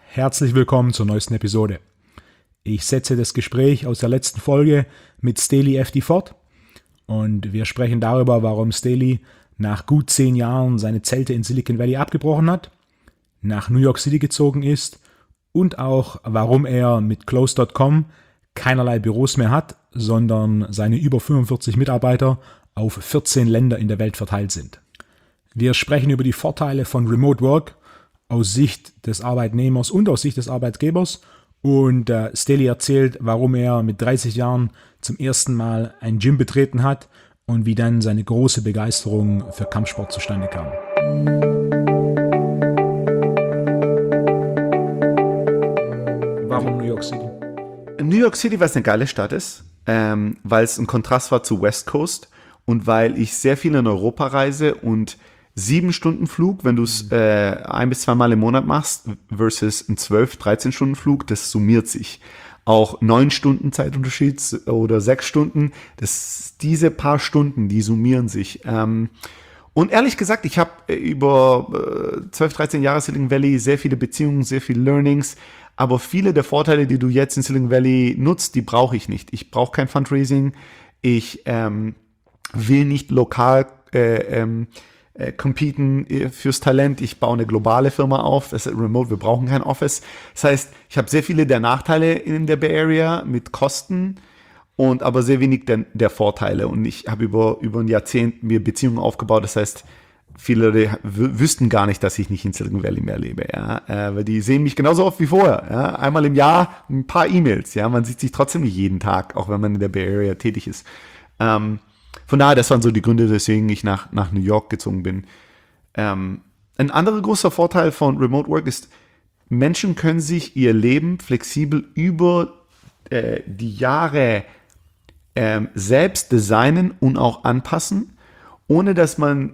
Herzlich willkommen zur neuesten Episode. Ich setze das Gespräch aus der letzten Folge mit Staley FD fort und wir sprechen darüber, warum Staley nach gut 10 Jahren seine Zelte in Silicon Valley abgebrochen hat, nach New York City gezogen ist und auch, warum er mit Close.com keinerlei Büros mehr hat, sondern seine über 45 Mitarbeiter auf 14 Länder in der Welt verteilt sind. Wir sprechen über die Vorteile von Remote Work aus Sicht des Arbeitnehmers und aus Sicht des Arbeitgebers und Staley erzählt, warum er mit 30 Jahren zum ersten Mal ein Gym betreten hat und wie dann seine große Begeisterung für Kampfsport zustande kam. Warum New York City? New York City, weil es eine geile Stadt ist, weil es ein Kontrast war zu West Coast und weil ich sehr viel in Europa reise und 7-Stunden-Flug, wenn du es 1 bis 2 Mal im Monat machst, versus ein 12-13-Stunden-Flug, das summiert sich. Auch 9 Stunden Zeitunterschied oder 6 Stunden, diese paar Stunden, die summieren sich. Und ehrlich gesagt, ich habe über 12, 13 Jahre Silicon Valley sehr viele Beziehungen, sehr viele Learnings, aber viele der Vorteile, die du jetzt in Silicon Valley nutzt, die brauche ich nicht. Ich brauche kein Fundraising, ich will nicht lokal competen fürs Talent. Ich baue eine globale Firma auf. Das ist remote. Wir brauchen kein Office. Das heißt, ich habe sehr viele der Nachteile in der Bay Area mit Kosten und aber sehr wenig der Vorteile. Und ich habe über ein Jahrzehnt mir Beziehungen aufgebaut. Das heißt, viele Leute wüssten gar nicht, dass ich nicht in Silicon Valley mehr lebe. Ja? Weil die sehen mich genauso oft wie vorher. Ja? Einmal im Jahr ein paar E-Mails. Ja? Man sieht sich trotzdem nicht jeden Tag, auch wenn man in der Bay Area tätig ist. Von daher, das waren so die Gründe, weswegen ich nach New York gezogen bin. Ein anderer großer Vorteil von Remote Work ist, Menschen können sich ihr Leben flexibel über die Jahre selbst designen und auch anpassen, ohne dass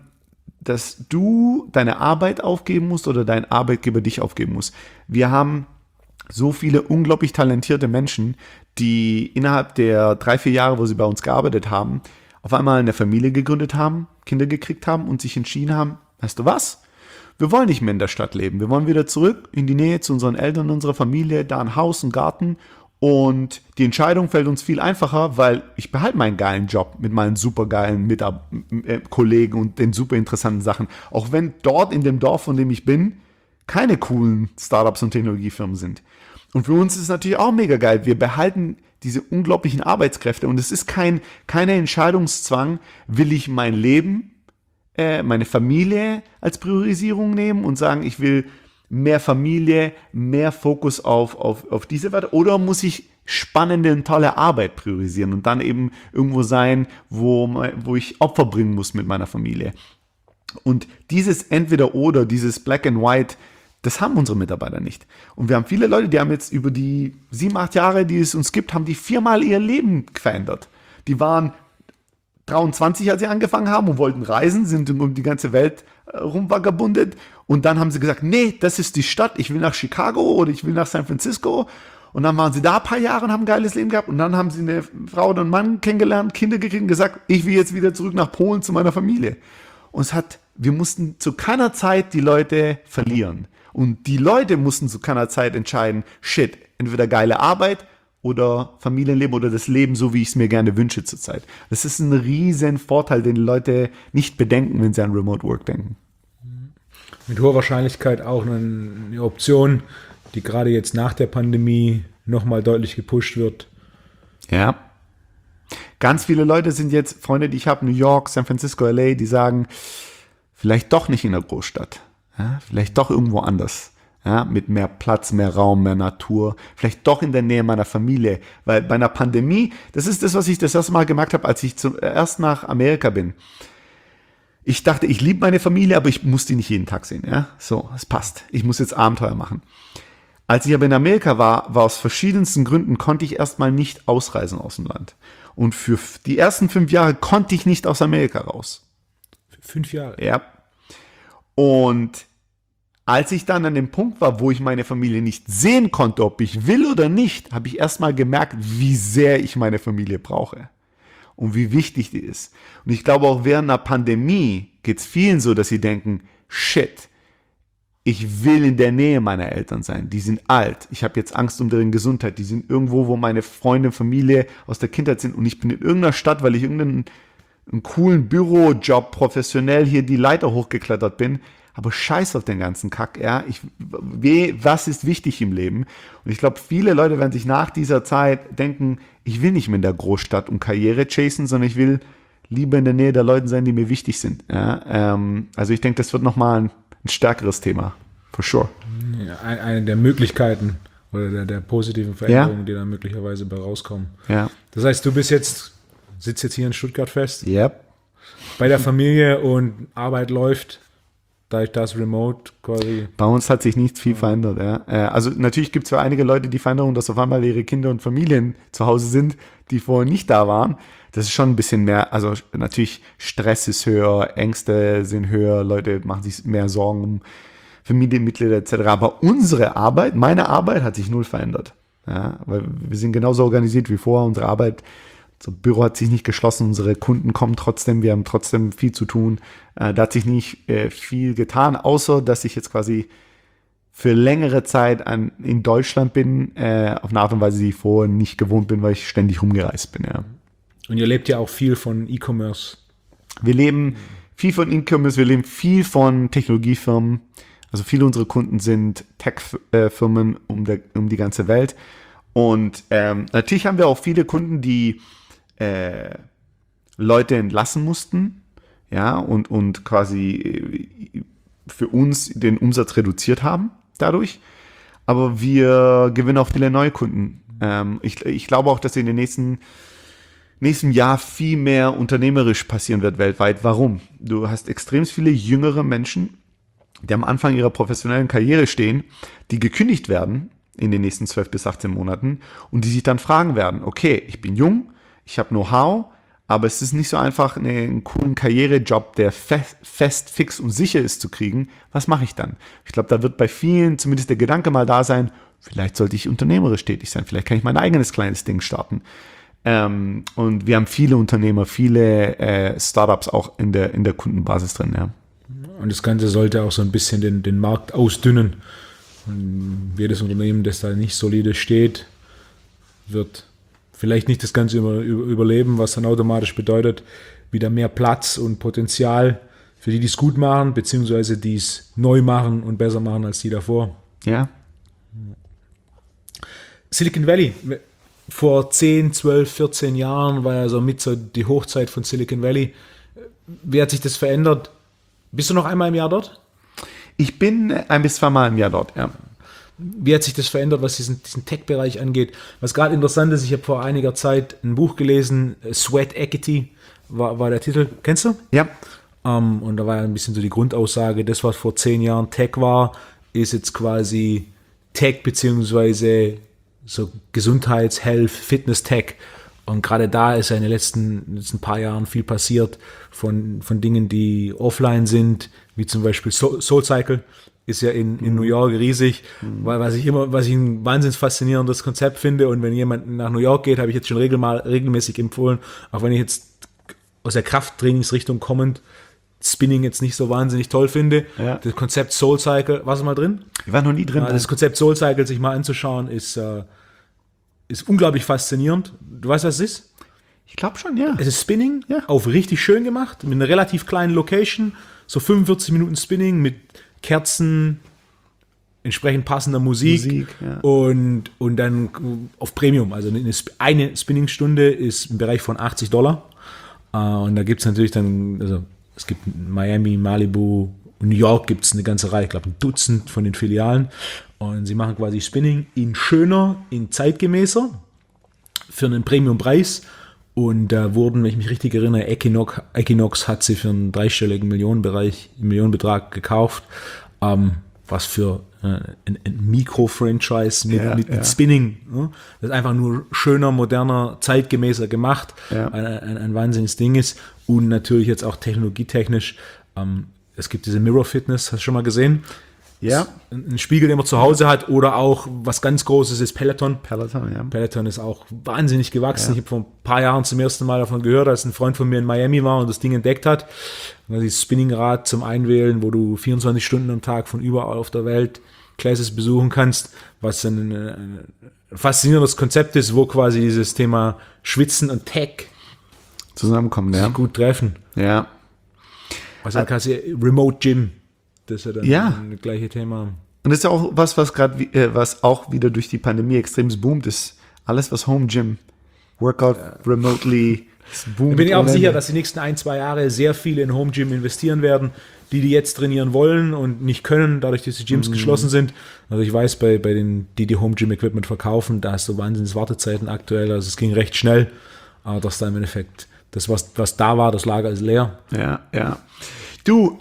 du deine Arbeit aufgeben musst oder dein Arbeitgeber dich aufgeben muss. Wir haben so viele unglaublich talentierte Menschen, die innerhalb der 3-4 Jahre, wo sie bei uns gearbeitet haben, auf einmal eine Familie gegründet haben, Kinder gekriegt haben und sich entschieden haben, weißt du was? Wir wollen nicht mehr in der Stadt leben. Wir wollen wieder zurück in die Nähe zu unseren Eltern, unserer Familie, da ein Haus, ein Garten. Und die Entscheidung fällt uns viel einfacher, weil ich behalte meinen geilen Job mit meinen supergeilen Kollegen und den super interessanten Sachen. Auch wenn dort in dem Dorf, von dem ich bin, keine coolen Startups und Technologiefirmen sind. Und für uns ist es natürlich auch mega geil. Wir behalten diese unglaublichen Arbeitskräfte und es ist keine Entscheidungszwang, will ich mein Leben, meine Familie als Priorisierung nehmen und sagen, ich will mehr Familie, mehr Fokus auf diese Werte oder muss ich spannende und tolle Arbeit priorisieren und dann eben irgendwo sein, wo ich Opfer bringen muss mit meiner Familie. Und dieses Entweder-Oder, dieses Black and White, das haben unsere Mitarbeiter nicht. Und wir haben viele Leute, die haben jetzt über die 7, 8 Jahre, die es uns gibt, haben die 4-mal ihr Leben verändert. Die waren 23, als sie angefangen haben und wollten reisen, sind um die ganze Welt rumvagabundet. Und dann haben sie gesagt, nee, das ist die Stadt, ich will nach Chicago oder ich will nach San Francisco. Und dann waren sie da ein paar Jahre und haben ein geiles Leben gehabt. Und dann haben sie eine Frau oder einen Mann kennengelernt, Kinder gekriegt und gesagt, ich will jetzt wieder zurück nach Polen zu meiner Familie. Und wir mussten zu keiner Zeit die Leute verlieren. Und die Leute mussten zu keiner Zeit entscheiden, shit, entweder geile Arbeit oder Familienleben oder das Leben, so wie ich es mir gerne wünsche zurzeit. Das ist ein riesen Vorteil, den die Leute nicht bedenken, wenn sie an Remote Work denken. Mit hoher Wahrscheinlichkeit auch eine Option, die gerade jetzt nach der Pandemie nochmal deutlich gepusht wird. Ja. Ganz viele Leute sind jetzt, Freunde, die ich habe, New York, San Francisco, LA, die sagen, vielleicht doch nicht in der Großstadt. Ja, vielleicht doch irgendwo anders, ja, mit mehr Platz, mehr Raum, mehr Natur, vielleicht doch in der Nähe meiner Familie, weil bei einer Pandemie, das ist das, was ich das erste Mal gemerkt habe, als ich zuerst nach Amerika bin. Ich dachte, ich liebe meine Familie, aber ich muss die nicht jeden Tag sehen, ja, so, es passt, ich muss jetzt Abenteuer machen. Als ich aber in Amerika war aus verschiedensten Gründen, konnte ich erstmal nicht ausreisen aus dem Land. Und für die ersten 5 Jahre konnte ich nicht aus Amerika raus. 5 Jahre? Ja. Und als ich dann an dem Punkt war, wo ich meine Familie nicht sehen konnte, ob ich will oder nicht, habe ich erstmal gemerkt, wie sehr ich meine Familie brauche und wie wichtig die ist. Und ich glaube, auch während einer Pandemie geht es vielen so, dass sie denken, shit, ich will in der Nähe meiner Eltern sein. Die sind alt. Ich habe jetzt Angst um deren Gesundheit. Die sind irgendwo, wo meine Freunde, Familie aus der Kindheit sind. Und ich bin in irgendeiner Stadt, weil ich irgendeinen coolen Bürojob professionell hier die Leiter hochgeklettert bin. Aber scheiß auf den ganzen Kack. Ja? Was ist wichtig im Leben? Und ich glaube, viele Leute werden sich nach dieser Zeit denken, ich will nicht mehr in der Großstadt und Karriere chasen, sondern ich will lieber in der Nähe der Leute sein, die mir wichtig sind. Ja? Also ich denke, das wird nochmal ein stärkeres Thema, for sure. Eine der Möglichkeiten oder der positiven Veränderungen, die da möglicherweise bei rauskommen. Ja. Das heißt, du sitzt jetzt hier in Stuttgart fest, Yep. bei der Familie und Arbeit läuft, dadurch das Remote quasi. Bei uns hat sich nicht viel verändert. Ja. Also natürlich gibt es für einige Leute die Veränderung, dass auf einmal ihre Kinder und Familien zu Hause sind, die vorher nicht da waren. Das ist schon ein bisschen mehr, also natürlich Stress ist höher, Ängste sind höher, Leute machen sich mehr Sorgen um Familienmitglieder etc. Aber meine Arbeit hat sich null verändert. Ja, weil wir sind genauso organisiert wie vorher. Unser Büro hat sich nicht geschlossen, unsere Kunden kommen trotzdem, wir haben trotzdem viel zu tun. Da hat sich nicht viel getan, außer dass ich jetzt quasi für längere Zeit in Deutschland bin, auf eine Art und Weise, die ich vorher nicht gewohnt bin, weil ich ständig rumgereist bin. Ja. Und ihr lebt ja auch viel von E-Commerce. Wir leben viel von E-Commerce, wir leben viel von Technologiefirmen. Also viele unserer Kunden sind Tech-Firmen um die ganze Welt. Und natürlich haben wir auch viele Kunden, die Leute entlassen mussten, ja, und quasi für uns den Umsatz reduziert haben dadurch. Aber wir gewinnen auch viele neue Kunden. Ich glaube auch, dass in den nächsten Jahr viel mehr unternehmerisch passieren wird weltweit. Warum? Du hast extrem viele jüngere Menschen, die am Anfang ihrer professionellen Karriere stehen, die gekündigt werden in den nächsten 12 bis 18 Monaten und die sich dann fragen werden, okay, ich bin jung, ich habe Know-how, aber es ist nicht so einfach, einen coolen Karrierejob, der fest, fix und sicher ist, zu kriegen. Was mache ich dann? Ich glaube, da wird bei vielen zumindest der Gedanke mal da sein, vielleicht sollte ich unternehmerisch tätig sein, vielleicht kann ich mein eigenes kleines Ding starten. Und wir haben viele Unternehmer, viele Startups auch in der Kundenbasis drin. Ja. Und das Ganze sollte auch so ein bisschen den Markt ausdünnen. Und jedes Unternehmen, das da nicht solide steht, wird vielleicht nicht das Ganze überleben, was dann automatisch bedeutet, wieder mehr Platz und Potenzial für die es gut machen, beziehungsweise die es neu machen und besser machen als die davor. Ja. Silicon Valley. Vor 10, 12, 14 Jahren war ja so die Hochzeit von Silicon Valley. Wie hat sich das verändert? Bist du noch einmal im Jahr dort? Ich bin 1 bis 2 Mal im Jahr dort, ja. Wie hat sich das verändert, was diesen Tech-Bereich angeht? Was gerade interessant ist, ich habe vor einiger Zeit ein Buch gelesen, Sweat Equity war der Titel. Kennst du? Ja. Und da war ja ein bisschen so die Grundaussage, das, was vor 10 Jahren Tech war, ist jetzt quasi Tech beziehungsweise so Gesundheits-, Health-, Fitness-Tech. Und gerade da ist ja in den letzten paar Jahren viel passiert von Dingen, die offline sind, wie zum Beispiel SoulCycle, ist ja in New York riesig, weil was ich ein wahnsinnig faszinierendes Konzept finde. Und wenn jemand nach New York geht, habe ich jetzt schon regelmäßig empfohlen, auch wenn ich jetzt aus der Krafttrainingsrichtung kommend Spinning jetzt nicht so wahnsinnig toll finde. Ja. Das Konzept SoulCycle, warst du mal drin? Ich war noch nie drin. Das Konzept SoulCycle sich mal anzuschauen, ist unglaublich faszinierend. Du weißt, was es ist? Ich glaube schon, ja. Es ist Spinning, auf richtig schön gemacht, mit einer relativ kleinen Location, so 45 Minuten Spinning mit Kerzen, entsprechend passender Musik ja. und dann auf Premium. Also eine Spinningstunde ist im Bereich von $80. Und da gibt es natürlich dann, also es gibt Miami, Malibu, New York gibt es eine ganze Reihe, ich glaube 1 Dutzend von den Filialen. Und sie machen quasi Spinning in schöner, in zeitgemäßer, für einen Premium-Preis. Und da wurden, wenn ich mich richtig erinnere, Equinox hat sie für einen 3-stelligen Millionenbetrag gekauft, was für ein Mikro-Franchise mit Spinning. Ne? Das ist einfach nur schöner, moderner, zeitgemäßer gemacht. Ja. Ein wahnsinniges Ding ist. Und natürlich jetzt auch technologietechnisch. Es gibt diese Mirror Fitness, hast du schon mal gesehen? Ja. Einen Spiegel, den man zu Hause hat, oder auch was ganz Großes ist Peloton. Ja. Peloton ist auch wahnsinnig gewachsen. Ja. Ich habe vor ein paar Jahren zum ersten Mal davon gehört, als ein Freund von mir in Miami war und das Ding entdeckt hat. Und dieses Spinningrad zum Einwählen, wo du 24 Stunden am Tag von überall auf der Welt Classes besuchen kannst, was ein faszinierendes Konzept ist, wo quasi dieses Thema Schwitzen und Tech zusammenkommen, ja. gut treffen. Ja. Also dann kannst du Remote Gym, das ist ja dann das gleiche Thema. Und das ist ja auch was gerade, was auch wieder durch die Pandemie extrem boomt, ist alles, was Home Gym, Workout remotely, boomt. Ich bin ja auch sicher, dass die nächsten 1-2 Jahre sehr viele in Home Gym investieren werden, die jetzt trainieren wollen und nicht können, dadurch, dass die Gyms geschlossen sind. Also ich weiß, bei den, die Home Gym Equipment verkaufen, da hast du wahnsinnig Wartezeiten aktuell, also es ging recht schnell, aber dass da im Endeffekt das, was da war, das Lager ist leer. Ja. Du,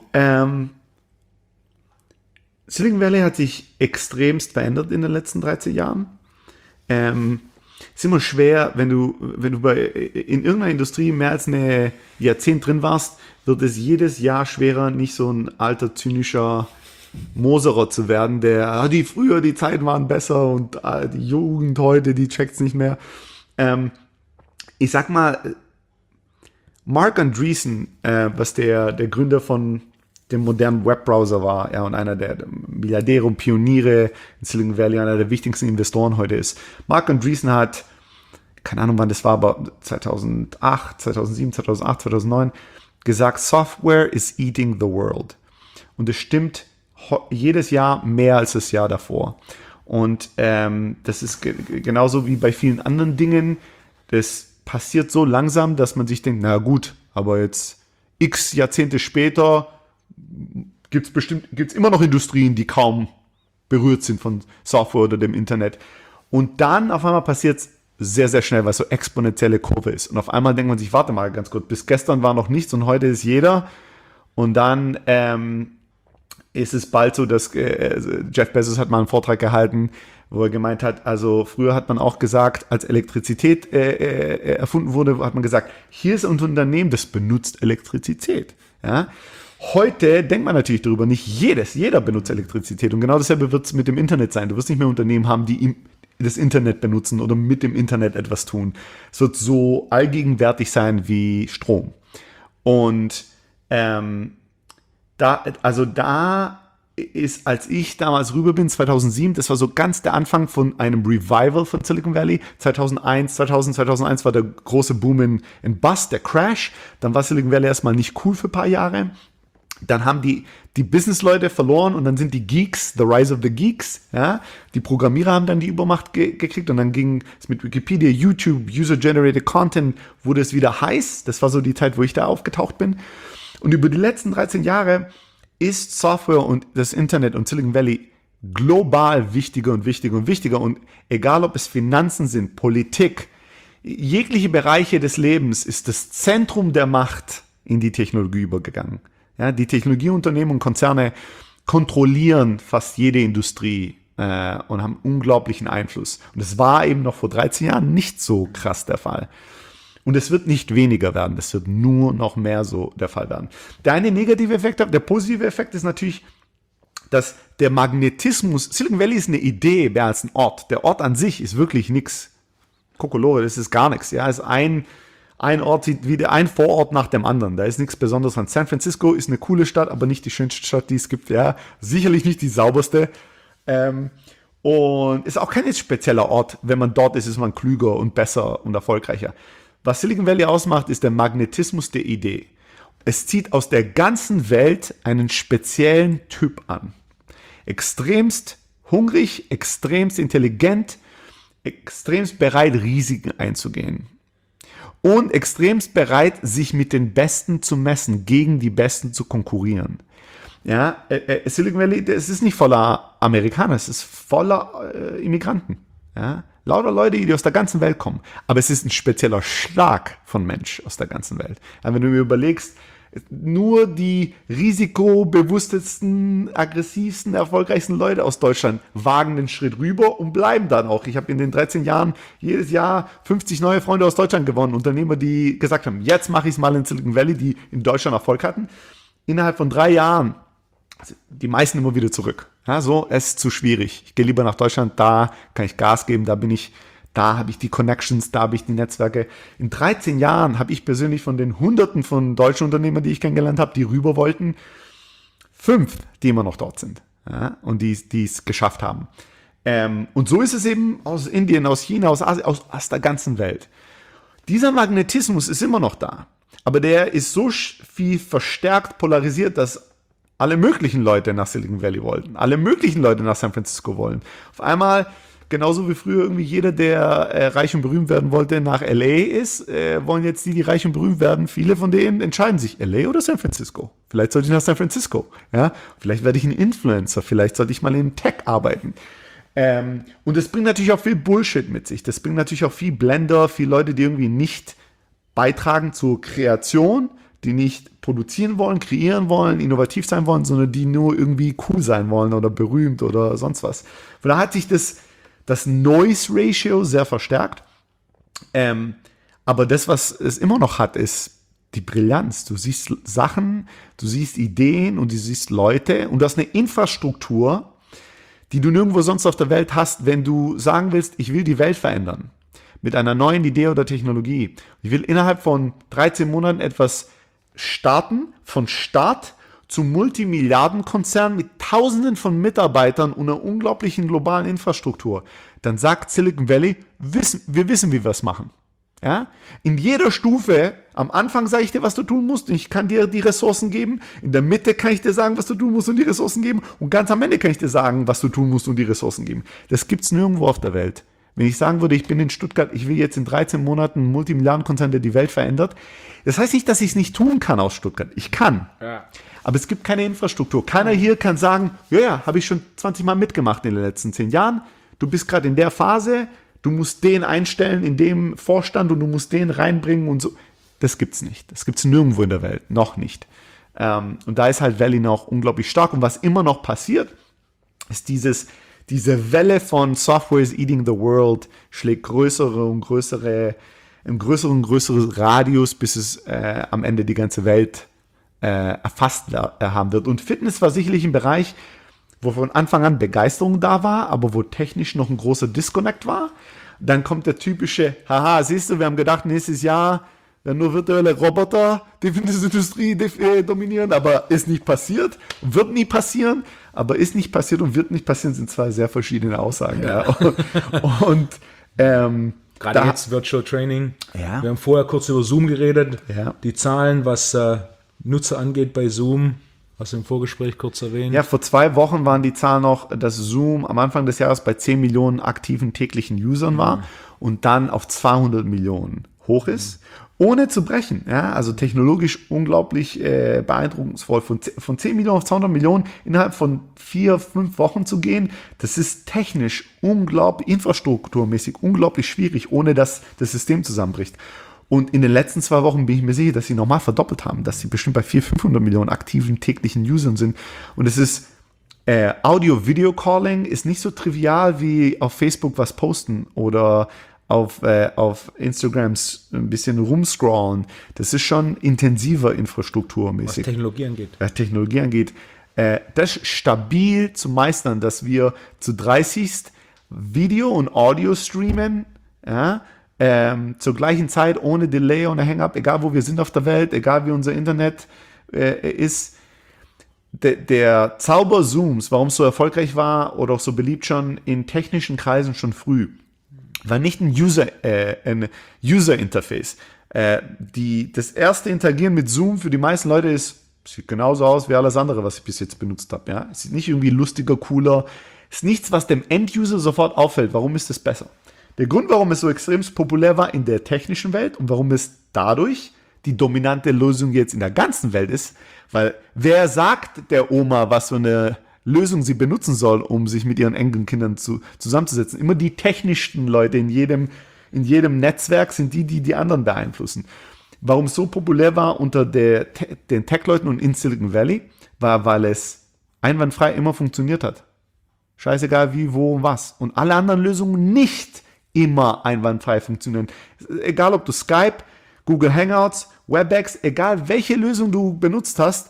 Silicon Valley hat sich extremst verändert in den letzten 13 Jahren. Es ist immer schwer, wenn du in irgendeiner Industrie mehr als ein Jahrzehnt drin warst, wird es jedes Jahr schwerer, nicht so ein alter, zynischer Moserer zu werden, der, die Zeiten waren besser und die Jugend heute, die checkt's nicht mehr. Ich sag mal, Mark Andreessen, was der Gründer von dem modernen Webbrowser war, ja, und einer der Milliardäre und Pioniere in Silicon Valley, einer der wichtigsten Investoren heute ist. Mark Andreessen hat, keine Ahnung wann das war, aber 2008, 2009, gesagt, Software is eating the world. Und es stimmt jedes Jahr mehr als das Jahr davor. Und das ist genauso wie bei vielen anderen Dingen, das passiert so langsam, dass man sich denkt, na gut, aber jetzt x Jahrzehnte später gibt's immer noch Industrien, die kaum berührt sind von Software oder dem Internet. Und dann auf einmal passiert es sehr, sehr schnell, weil es so exponentielle Kurve ist. Und auf einmal denkt man sich, warte mal ganz kurz, bis gestern war noch nichts und heute ist jeder. Und dann ist es bald so, dass Jeff Bezos hat mal einen Vortrag gehalten, wo er gemeint hat, also früher hat man auch gesagt, als Elektrizität erfunden wurde, hat man gesagt, hier ist ein Unternehmen, das benutzt Elektrizität. Ja? Heute denkt man natürlich darüber, nicht jeder benutzt Elektrizität. Und genau dasselbe wird es mit dem Internet sein. Du wirst nicht mehr Unternehmen haben, die das Internet benutzen oder mit dem Internet etwas tun. Es wird so allgegenwärtig sein wie Strom. Und da ist, als ich damals rüber bin, 2007, das war so ganz der Anfang von einem Revival von Silicon Valley. 2001 war der große Boom in Bust, der Crash. Dann war Silicon Valley erstmal nicht cool für ein paar Jahre. Dann haben die Business-Leute verloren und dann sind die Geeks, the rise of the Geeks, ja, die Programmierer haben dann die Übermacht gekriegt und dann ging es mit Wikipedia, YouTube, User-Generated Content, wurde es wieder heiß. Das war so die Zeit, wo ich da aufgetaucht bin. Und über die letzten 13 Jahre ist Software und das Internet und Silicon Valley global wichtiger und wichtiger und wichtiger. Und egal, ob es Finanzen sind, Politik, jegliche Bereiche des Lebens ist das Zentrum der Macht in die Technologie übergegangen. Ja, die Technologieunternehmen und Konzerne kontrollieren fast jede Industrie und haben unglaublichen Einfluss. Und das war eben noch vor 13 Jahren nicht so krass der Fall. Und es wird nicht weniger werden, das wird nur noch mehr so der Fall werden. Der eine negative Effekt, der positive Effekt ist natürlich, dass der Magnetismus, Silicon Valley ist eine Idee mehr als ein Ort. Der Ort an sich ist wirklich nichts. Kokolore, das ist gar nichts. Ja, es ist ein Ort sieht wieder ein Vorort nach dem anderen. Da ist nichts Besonderes dran. San Francisco ist eine coole Stadt, aber nicht die schönste Stadt, die es gibt. Ja, sicherlich nicht die sauberste. Und ist auch kein spezieller Ort. Wenn man dort ist, ist man klüger und besser und erfolgreicher. Was Silicon Valley ausmacht, ist der Magnetismus der Idee. Es zieht aus der ganzen Welt einen speziellen Typ an. Extremst hungrig, extremst intelligent, extremst bereit, Risiken einzugehen. Und extremst bereit, sich mit den Besten zu messen, gegen die Besten zu konkurrieren. Ja, Silicon Valley, es ist nicht voller Amerikaner, es ist voller Immigranten. Ja, lauter Leute, die aus der ganzen Welt kommen. Aber es ist ein spezieller Schlag von Mensch aus der ganzen Welt. Ja, wenn du mir überlegst, nur die risikobewusstesten, aggressivsten, erfolgreichsten Leute aus Deutschland wagen den Schritt rüber und bleiben dann auch. Ich habe in den 13 Jahren jedes Jahr 50 neue Freunde aus Deutschland gewonnen. Unternehmer, die gesagt haben, jetzt mache ich es mal in Silicon Valley, die in Deutschland Erfolg hatten. Innerhalb von 3 Jahren die meisten immer wieder zurück. Ja, so, es ist zu schwierig. Ich gehe lieber nach Deutschland, da kann ich Gas geben, da habe ich die Connections, da habe ich die Netzwerke. In 13 Jahren habe ich persönlich von den Hunderten von deutschen Unternehmern, die ich kennengelernt habe, die rüber wollten, 5, die immer noch dort sind, ja, und die es geschafft haben. Und so ist es eben aus Indien, aus China, aus Asien, aus der ganzen Welt. Dieser Magnetismus ist immer noch da, aber der ist so viel verstärkt polarisiert, dass alle möglichen Leute nach Silicon Valley wollten, alle möglichen Leute nach San Francisco wollen. Auf einmal, genauso wie früher irgendwie jeder, der reich und berühmt werden wollte, nach LA ist, wollen jetzt die reich und berühmt werden. Viele von denen entscheiden sich, LA oder San Francisco. Vielleicht sollte ich nach San Francisco. Ja? Vielleicht werde ich ein Influencer, vielleicht sollte ich mal in Tech arbeiten. Und das bringt natürlich auch viel Bullshit mit sich. Das bringt natürlich auch viel Blender, viele Leute, die irgendwie nicht beitragen zur Kreation, die nicht produzieren wollen, kreieren wollen, innovativ sein wollen, sondern die nur irgendwie cool sein wollen oder berühmt oder sonst was. Von da hat sich das Noise Ratio sehr verstärkt. Aber das, was es immer noch hat, ist die Brillanz. Du siehst Sachen, du siehst Ideen und du siehst Leute und du hast eine Infrastruktur, die du nirgendwo sonst auf der Welt hast, wenn du sagen willst, ich will die Welt verändern mit einer neuen Idee oder Technologie. Ich will innerhalb von 13 Monaten etwas starten, von Start zum Multimilliardenkonzern mit Tausenden von Mitarbeitern und einer unglaublichen globalen Infrastruktur. Dann sagt Silicon Valley, wir wissen, wie wir es machen. Ja? In jeder Stufe, am Anfang sage ich dir, was du tun musst, und ich kann dir die Ressourcen geben. In der Mitte kann ich dir sagen, was du tun musst und die Ressourcen geben. Und ganz am Ende kann ich dir sagen, was du tun musst und die Ressourcen geben. Das gibt es nirgendwo auf der Welt. Wenn ich sagen würde, ich bin in Stuttgart, ich will jetzt in 13 Monaten einen Multimilliardenkonzern, der die Welt verändert, das heißt nicht, dass ich es nicht tun kann aus Stuttgart. Ich kann. Ja. Aber es gibt keine Infrastruktur. Keiner hier kann sagen, ja, habe ich schon 20 Mal mitgemacht in den letzten 10 Jahren. Du bist gerade in der Phase, du musst den einstellen in dem Vorstand und du musst den reinbringen und so. Das gibt's nicht. Das gibt's nirgendwo in der Welt. Noch nicht. Und da ist halt Valley noch unglaublich stark. Und was immer noch passiert, ist diese Welle von Software is eating the world schlägt größere und größere Radius, bis es am Ende die ganze Welt erfasst haben wird. Und Fitness war sicherlich ein Bereich, wo von Anfang an Begeisterung da war, aber wo technisch noch ein großer Disconnect war. Dann kommt der typische, haha, siehst du, wir haben gedacht, nächstes Jahr werden nur virtuelle Roboter die Fitnessindustrie dominieren, aber ist nicht passiert, wird nie passieren, aber ist nicht passiert und wird nicht passieren, sind zwei sehr verschiedene Aussagen. Ja. Und gerade jetzt Virtual Training. Ja. Wir haben vorher kurz über Zoom geredet. Ja. Die Zahlen, was Nutzer angeht bei Zoom, hast du im Vorgespräch kurz erwähnt. Ja, vor 2 Wochen waren die Zahlen noch, dass Zoom am Anfang des Jahres bei 10 Millionen aktiven täglichen Usern war und dann auf 200 Millionen hoch ist. Ohne zu brechen, ja, also technologisch unglaublich beeindruckungsvoll. Von 10 Millionen auf 200 Millionen innerhalb von 4-5 Wochen zu gehen, das ist technisch unglaublich, infrastrukturmäßig unglaublich schwierig, ohne dass das System zusammenbricht. Und in den letzten 2 Wochen bin ich mir sicher, dass sie nochmal verdoppelt haben, dass sie bestimmt bei 400-500 Millionen aktiven täglichen Usern sind. Und es ist Audio-Video-Calling ist nicht so trivial wie auf Facebook was posten oder auf Instagrams ein bisschen rumscrollen. Das ist schon intensiver infrastrukturmäßig. Was Technologie angeht. Technologie angeht. Das stabil zu meistern, dass wir zu 30 Video und Audio streamen, ja, zur gleichen Zeit, ohne Delay, ohne Hang-up, egal wo wir sind auf der Welt, egal wie unser Internet ist. Der Zauber Zooms, warum es so erfolgreich war oder auch so beliebt schon in technischen Kreisen schon früh, war nicht ein User-Interface. Das erste Interagieren mit Zoom für die meisten Leute sieht genauso aus wie alles andere, was ich bis jetzt benutzt habe. Ja? Es sieht nicht irgendwie lustiger, cooler. Es ist nichts, was dem End-User sofort auffällt. Warum ist das besser? Der Grund, warum es so extrem populär war in der technischen Welt und warum es dadurch die dominante Lösung jetzt in der ganzen Welt ist, weil wer sagt der Oma, was für eine Lösung sie benutzen soll, um sich mit ihren Enkelkindern zusammenzusetzen? Immer die technischsten Leute in jedem Netzwerk sind die anderen beeinflussen. Warum es so populär war unter den Tech-Leuten und in Silicon Valley, war, weil es einwandfrei immer funktioniert hat. Scheißegal wie, wo, was. Und alle anderen Lösungen nicht immer einwandfrei funktionieren. Egal ob du Skype, Google Hangouts, WebEx, egal welche Lösung du benutzt hast,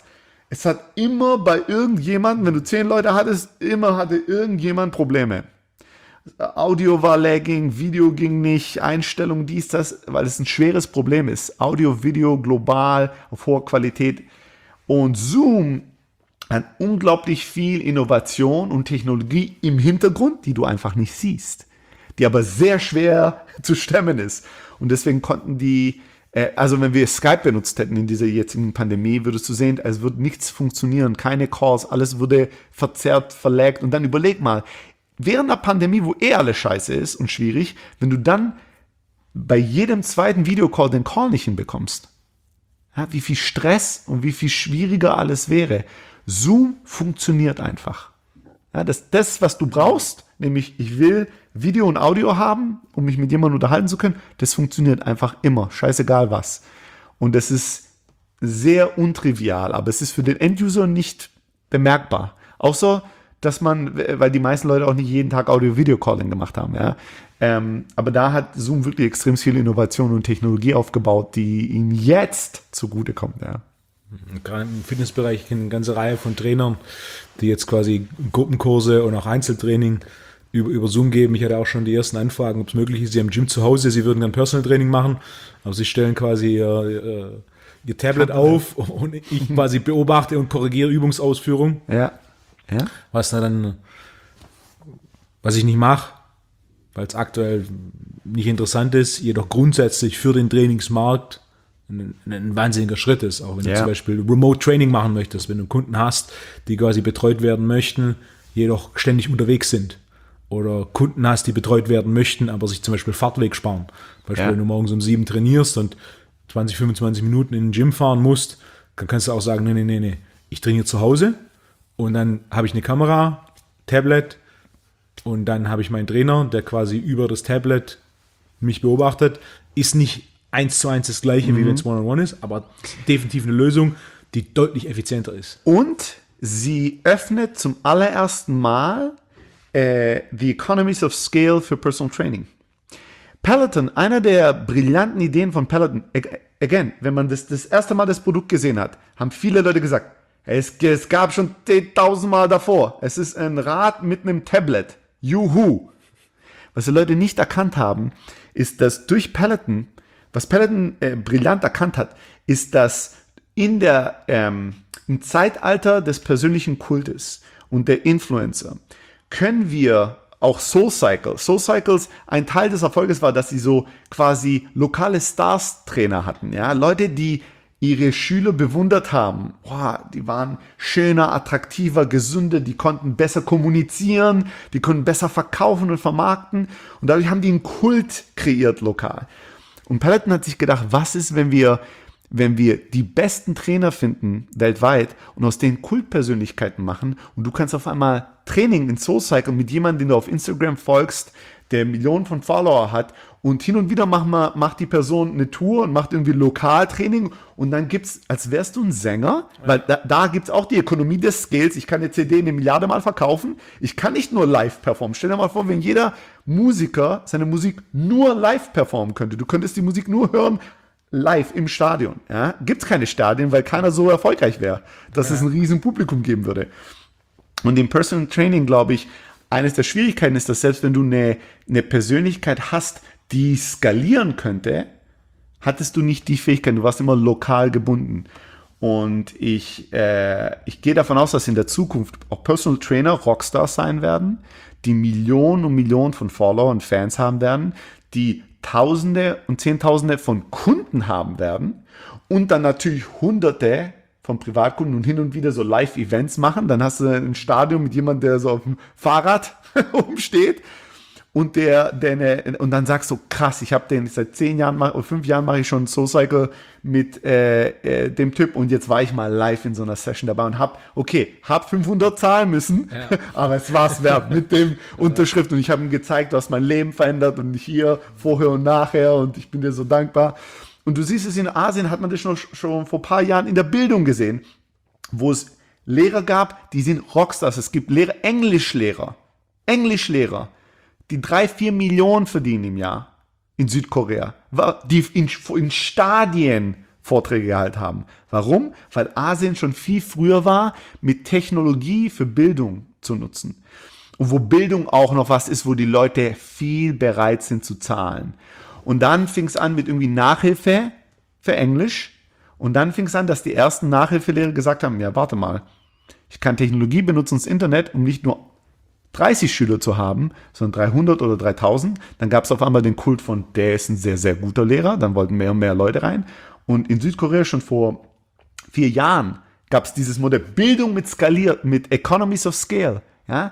Es hat immer bei irgendjemandem, wenn du 10 Leute hattest, immer hatte irgendjemand Probleme. Audio war lagging, Video ging nicht, Einstellungen, dies, das, weil es ein schweres Problem ist. Audio, Video, global, auf hoher Qualität. Und Zoom hat unglaublich viel Innovation und Technologie im Hintergrund, die du einfach nicht siehst, die aber sehr schwer zu stemmen ist. Und deswegen konnten die, also wenn wir Skype benutzt hätten in dieser jetzigen Pandemie, würdest du sehen, es wird nichts funktionieren, keine Calls, alles wurde verzerrt, verlaggt. Und dann überleg mal, während der Pandemie, wo alles scheiße ist und schwierig, wenn du dann bei jedem zweiten Videocall den Call nicht hinbekommst, ja, wie viel Stress und wie viel schwieriger alles wäre. Zoom funktioniert einfach. Ja, das, was du brauchst, nämlich ich will Video und Audio haben, um mich mit jemandem unterhalten zu können, das funktioniert einfach immer, scheißegal was. Und das ist sehr untrivial, aber es ist für den Enduser nicht bemerkbar. Außer, dass man, weil die meisten Leute auch nicht jeden Tag Audio-Video-Calling gemacht haben, ja. Aber da hat Zoom wirklich extrem viel Innovation und Technologie aufgebaut, die ihnen jetzt zugutekommt, ja. Gerade im Fitnessbereich eine ganze Reihe von Trainern, die jetzt quasi Gruppenkurse und auch Einzeltraining über Zoom geben. Ich hatte auch schon die ersten Anfragen, ob es möglich ist, sie haben Gym zu Hause, sie würden dann Personal Training machen, aber sie stellen quasi ihr Tablet auf und ich quasi beobachte und korrigiere Übungsausführung. Ja. Was ich nicht mache, weil es aktuell nicht interessant ist, jedoch grundsätzlich für den Trainingsmarkt ein wahnsinniger Schritt ist, auch wenn du zum Beispiel Remote Training machen möchtest, wenn du Kunden hast, die quasi betreut werden möchten, jedoch ständig unterwegs sind. Oder Kunden hast, die betreut werden möchten, aber sich zum Beispiel Fahrtweg sparen. Beispiel, wenn du morgens um 7 trainierst und 20, 25 Minuten in den Gym fahren musst, dann kannst du auch sagen, nee, ich trainiere zu Hause und dann habe ich eine Kamera, Tablet und dann habe ich meinen Trainer, der quasi über das Tablet mich beobachtet. Ist nicht 1:1 das gleiche, wie wenn es One-on-One ist, aber definitiv eine Lösung, die deutlich effizienter ist. Und sie öffnet zum allerersten Mal the Economies of Scale für Personal Training. Peloton, einer der brillanten Ideen von Peloton, again, wenn man das erste Mal das Produkt gesehen hat, haben viele Leute gesagt, es gab schon 10.000 Mal davor. Es ist ein Rad mit einem Tablet. Juhu! Was die Leute nicht erkannt haben, ist, dass durch Peloton, was Peloton brillant erkannt hat, ist, dass im Zeitalter des persönlichen Kultes und der Influencer können wir auch SoulCycles, ein Teil des Erfolges war, dass sie so quasi lokale Stars-Trainer hatten, ja, Leute, die ihre Schüler bewundert haben. Wow, die waren schöner, attraktiver, gesünder, die konnten besser kommunizieren, die konnten besser verkaufen und vermarkten und dadurch haben die einen Kult kreiert lokal. Und Peloton hat sich gedacht, was ist, wenn wir die besten Trainer finden weltweit und aus denen Kultpersönlichkeiten machen und du kannst auf einmal Training in SoulCycle mit jemandem, den du auf Instagram folgst, der Millionen von Follower hat und hin und wieder macht die Person eine Tour und macht irgendwie Lokaltraining und dann gibt's, als wärst du ein Sänger, weil da gibt's auch die Ökonomie des Skills. Ich kann eine CD 1 Milliarde Mal verkaufen. Ich kann nicht nur live performen. Stell dir mal vor, wenn jeder Musiker seine Musik nur live performen könnte. Du könntest die Musik nur hören live im Stadion. Ja? Gibt's keine Stadien, weil keiner so erfolgreich wäre, dass es ein riesen Publikum geben würde. Und im Personal Training, glaube ich, eines der Schwierigkeiten ist, dass selbst wenn du eine Persönlichkeit hast, die skalieren könnte, hattest du nicht die Fähigkeit, du warst immer lokal gebunden. Und ich gehe davon aus, dass in der Zukunft auch Personal Trainer Rockstars sein werden, die Millionen und Millionen von Follower und Fans haben werden, die Tausende und Zehntausende von Kunden haben werden und dann natürlich Hunderte von Privatkunden und hin und wieder so Live-Events machen. Dann hast du ein Stadion mit jemandem, der so auf dem Fahrrad rumsteht und und dann sagst du, krass, ich habe den seit 10 Jahren oder 5 Jahren mache ich schon SoulCycle mit dem Typ und jetzt war ich mal live in so einer Session dabei und hab 500 zahlen müssen, aber es war's wert mit dem Unterschrift und ich habe ihm gezeigt, was mein Leben verändert und hier vorher und nachher und ich bin dir so dankbar. Und du siehst es in Asien, hat man das schon vor ein paar Jahren in der Bildung gesehen, wo es Lehrer gab, die sind Rockstars. Es gibt Englischlehrer, die 3-4 Millionen verdienen im Jahr in Südkorea, die in Stadien Vorträge gehalten haben. Warum? Weil Asien schon viel früher war, mit Technologie für Bildung zu nutzen. Und wo Bildung auch noch was ist, wo die Leute viel bereit sind zu zahlen. Und dann fing es an mit irgendwie Nachhilfe für Englisch. Und dann fing es an, dass die ersten Nachhilfelehrer gesagt haben, ja, warte mal, ich kann Technologie benutzen, das Internet, um nicht nur 30 Schüler zu haben, sondern 300 oder 3000. Dann gab es auf einmal den Kult von, der ist ein sehr, sehr guter Lehrer. Dann wollten mehr und mehr Leute rein. Und in Südkorea schon vor 4 Jahren gab es dieses Modell Bildung mit Economies of Scale. Ja?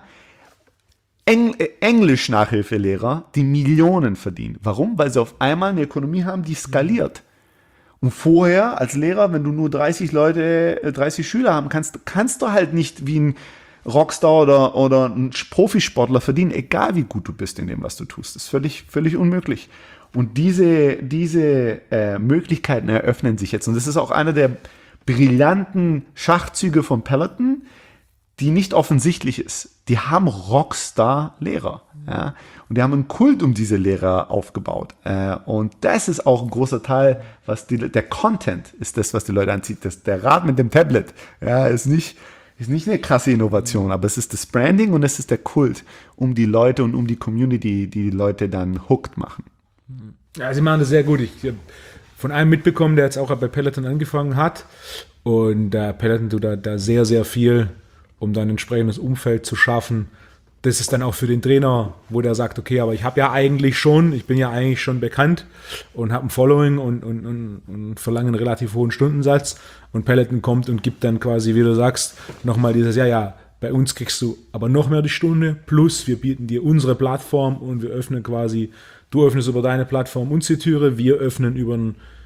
Englisch-Nachhilfelehrer, die Millionen verdienen. Warum? Weil sie auf einmal eine Ökonomie haben, die skaliert. Und vorher als Lehrer, wenn du nur 30 Schüler haben kannst, kannst du halt nicht wie ein Rockstar oder ein Profisportler verdienen, egal wie gut du bist in dem, was du tust. Das ist völlig unmöglich. Und diese Möglichkeiten eröffnen sich jetzt. Und das ist auch einer der brillanten Schachzüge von Peloton, die nicht offensichtlich ist. Die haben Rockstar-Lehrer. Ja? Und die haben einen Kult um diese Lehrer aufgebaut. Und das ist auch ein großer Teil, der Content ist das, was die Leute anzieht. Der Rad mit dem Tablet ist nicht eine krasse Innovation, aber es ist das Branding und es ist der Kult um die Leute und um die Community, die Leute dann hooked machen. Ja, sie machen das sehr gut. Ich habe von einem mitbekommen, der jetzt auch bei Peloton angefangen hat. Und Peloton tut da sehr, sehr viel, um dann ein entsprechendes Umfeld zu schaffen. Das ist dann auch für den Trainer, wo der sagt, okay, aber ich bin ja eigentlich schon bekannt und habe ein Following und verlange einen relativ hohen Stundensatz. Und Peloton kommt und gibt dann quasi, wie du sagst, nochmal dieses, bei uns kriegst du aber noch mehr die Stunde, plus wir bieten dir unsere Plattform und wir öffnen quasi, du öffnest über deine Plattform uns die Türe, wir öffnen über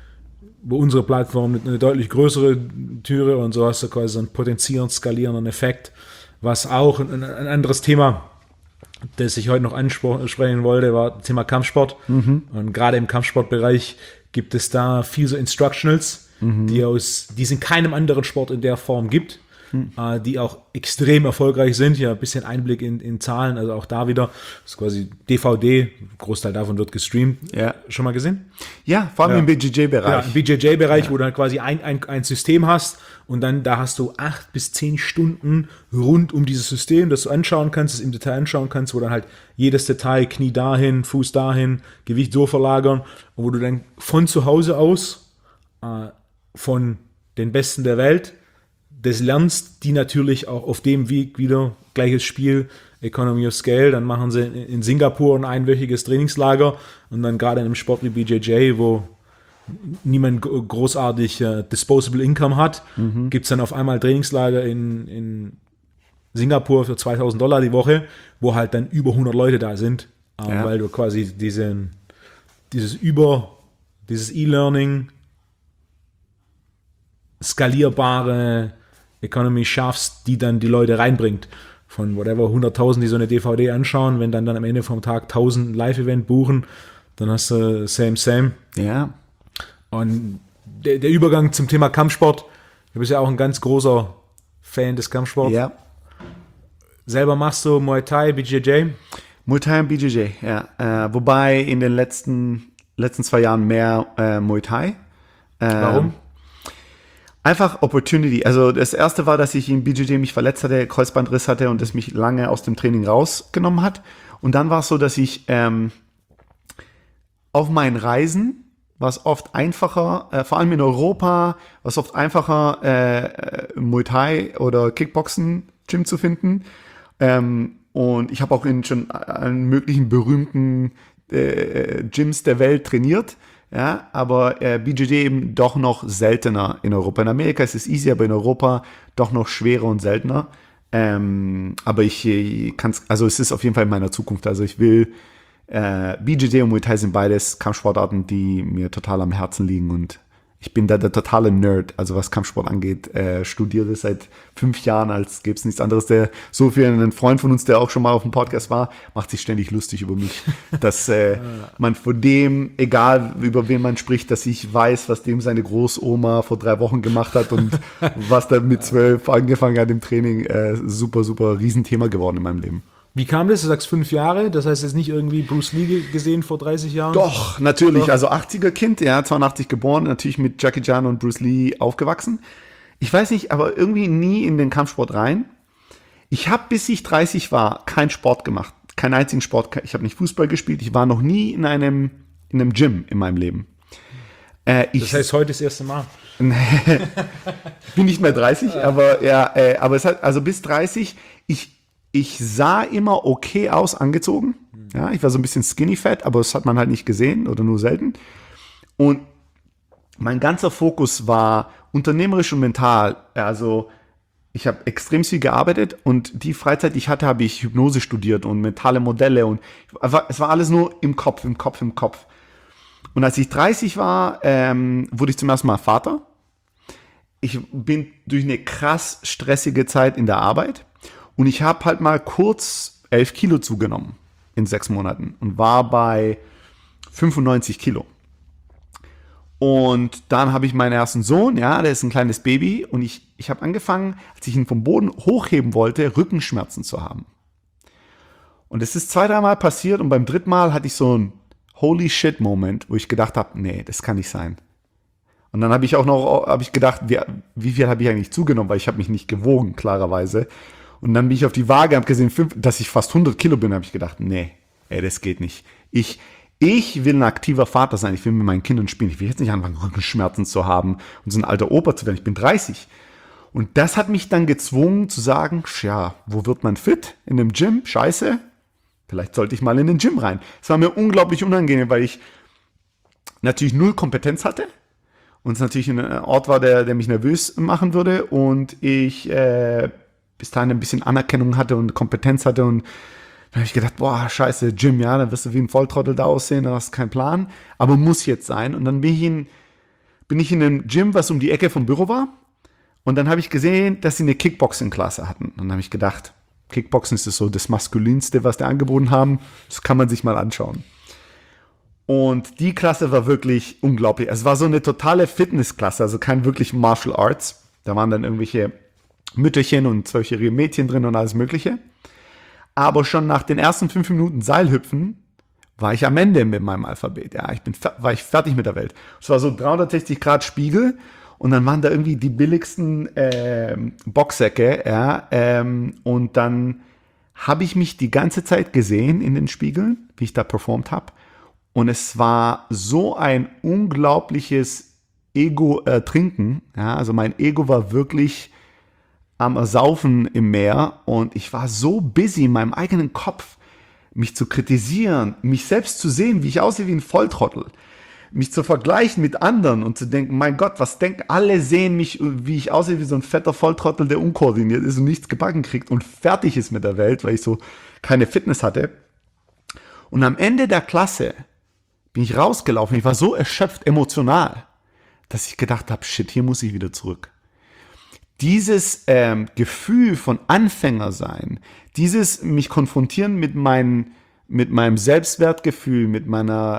unsere Plattform eine deutlich größere Türe und so hast du quasi so einen potenzierend skalierenden Effekt, was auch ein anderes Thema, das ich heute noch ansprechen wollte, war das Thema Kampfsport. Und gerade im Kampfsportbereich gibt es da viel so Instructionals, die es in keinem anderen Sport in der Form gibt. Die auch extrem erfolgreich sind. Hier ein bisschen Einblick in Zahlen, also auch da wieder, das ist quasi DVD, Großteil davon wird gestreamt. Ja. Schon mal gesehen? Ja, vor allem im BJJ-Bereich. Ja, im BJJ-Bereich, wo du dann quasi ein System hast und dann da hast du 8 bis 10 Stunden rund um dieses System, das du anschauen kannst, das im Detail anschauen kannst, wo dann halt jedes Detail, Knie dahin, Fuß dahin, Gewicht so verlagern und wo du dann von zu Hause aus von den Besten der Welt das lernst, die natürlich auch auf dem Weg wieder, gleiches Spiel, Economy of Scale, dann machen sie in Singapur ein einwöchiges Trainingslager und dann gerade in einem Sport wie BJJ, wo niemand großartig Disposable Income hat, gibt es dann auf einmal Trainingslager in Singapur für $2.000 die Woche, wo halt dann über 100 Leute da sind, weil du quasi dieses E-Learning, skalierbare Economy schaffst, die dann die Leute reinbringt. Von whatever 100.000, die so eine DVD anschauen, wenn dann am Ende vom Tag 1.000 ein Live-Event buchen, dann hast du same. Ja. Und der Übergang zum Thema Kampfsport, du bist ja auch ein ganz großer Fan des Kampfsports. Ja. Selber machst du Muay Thai, BJJ? Muay Thai und BJJ, ja. Wobei in den letzten 2 Jahren mehr Muay Thai. Warum? Einfach Opportunity. Also das erste war, dass ich in BJJ mich verletzt hatte, Kreuzbandriss hatte und das mich lange aus dem Training rausgenommen hat. Und dann war es so, dass ich auf meinen Reisen war es oft einfacher, vor allem in Europa, war es oft einfacher, Muay Thai oder Kickboxen Gym zu finden. Und ich habe auch in schon allen möglichen berühmten Gyms der Welt trainiert. Ja, aber BJJ eben doch noch seltener in Europa. In Amerika ist es easy, aber in Europa doch noch schwerer und seltener. Aber ich kann es, also es ist auf jeden Fall in meiner Zukunft. Also ich will, BJJ und Muay Thai sind beides Kampfsportarten, die mir total am Herzen liegen und ich bin da der totale Nerd, also was Kampfsport angeht, studiere seit 5 Jahren, als gäbe es nichts anderes. So viel ein Freund von uns, der auch schon mal auf dem Podcast war, macht sich ständig lustig über mich, dass man von dem, egal über wen man spricht, dass ich weiß, was dem seine Großoma vor 3 Wochen gemacht hat und was da mit 12 angefangen hat im Training, super, super Riesenthema geworden in meinem Leben. Wie kam das? Du sagst 5 Jahre, das heißt jetzt nicht irgendwie Bruce Lee gesehen vor 30 Jahren? Doch, natürlich. Also 80er Kind, ja, 82 geboren, natürlich mit Jackie Chan und Bruce Lee aufgewachsen. Ich weiß nicht, aber irgendwie nie in den Kampfsport rein. Ich habe, bis ich 30 war, keinen Sport gemacht. Keinen einzigen Sport. Ich habe nicht Fußball gespielt. Ich war noch nie in einem Gym in meinem Leben. Das heißt, heute das erste Mal. Ich bin nicht mehr 30, aber ja, aber es hat, also bis 30, ich sah immer okay aus, angezogen. Ja, ich war so ein bisschen skinny fat, aber das hat man halt nicht gesehen oder nur selten. Und mein ganzer Fokus war unternehmerisch und mental. Also ich habe extrem viel gearbeitet und die Freizeit, die ich hatte, habe ich Hypnose studiert und mentale Modelle und es war alles nur im Kopf. Und als ich 30 war, wurde ich zum ersten Mal Vater. Ich bin durch eine krass stressige Zeit in der Arbeit und ich habe halt mal kurz 11 Kilo zugenommen in 6 Monaten und war bei 95 Kilo. Und dann habe ich meinen ersten Sohn, ja, der ist ein kleines Baby und ich habe angefangen, als ich ihn vom Boden hochheben wollte, Rückenschmerzen zu haben. Und es ist 2-3 Mal passiert und beim 3. Mal hatte ich so einen Holy shit Moment, wo ich gedacht habe, nee, das kann nicht sein. Und dann habe ich gedacht, wie viel habe ich eigentlich zugenommen, weil ich habe mich nicht gewogen, klarerweise. Und dann bin ich auf die Waage, habe gesehen, dass ich fast 100 Kilo bin, habe ich gedacht, nee, das geht nicht. Ich will ein aktiver Vater sein, ich will mit meinen Kindern spielen, ich will jetzt nicht anfangen, Rückenschmerzen zu haben und so ein alter Opa zu werden, ich bin 30. Und das hat mich dann gezwungen zu sagen, ja, wo wird man fit? In einem Gym? Scheiße. Vielleicht sollte ich mal in den Gym rein. Es war mir unglaublich unangenehm, weil ich natürlich 0 Kompetenz hatte und es natürlich ein Ort war, der mich nervös machen würde und ich bis dahin ein bisschen Anerkennung hatte und Kompetenz hatte und dann habe ich gedacht, boah, scheiße, Gym, ja, dann wirst du wie ein Volltrottel da aussehen, da hast du keinen Plan, aber muss jetzt sein. Und dann bin ich in einem Gym, was um die Ecke vom Büro war und dann habe ich gesehen, dass sie eine Kickboxing-Klasse hatten. Und dann habe ich gedacht, Kickboxen ist so das Maskulinste, was die angeboten haben. Das kann man sich mal anschauen. Und die Klasse war wirklich unglaublich. Es war so eine totale Fitnessklasse, also kein wirklich Martial Arts. Da waren dann irgendwelche Mütterchen und 12-jährige Mädchen drin und alles Mögliche. Aber schon nach den ersten 5 Minuten Seilhüpfen war ich am Ende mit meinem Alphabet. Ja, war ich fertig mit der Welt. Es war so 360 Grad Spiegel. Und dann waren da irgendwie die billigsten Boxsäcke, ja, und dann habe ich mich die ganze Zeit gesehen in den Spiegeln, wie ich da performt habe. Und es war so ein unglaubliches Ego-Trinken, ja, also mein Ego war wirklich am Ersaufen im Meer und ich war so busy in meinem eigenen Kopf, mich zu kritisieren, mich selbst zu sehen, wie ich aussehe wie ein Volltrottel. Mich zu vergleichen mit anderen und zu denken, mein Gott, was denken, alle sehen mich, wie ich aussehe, wie so ein fetter Volltrottel, der unkoordiniert ist und nichts gebacken kriegt und fertig ist mit der Welt, weil ich so keine Fitness hatte. Und am Ende der Klasse bin ich rausgelaufen, ich war so erschöpft emotional, dass ich gedacht habe, shit, hier muss ich wieder zurück. Dieses Gefühl von Anfänger sein, dieses mich konfrontieren mit meinem Selbstwertgefühl, mit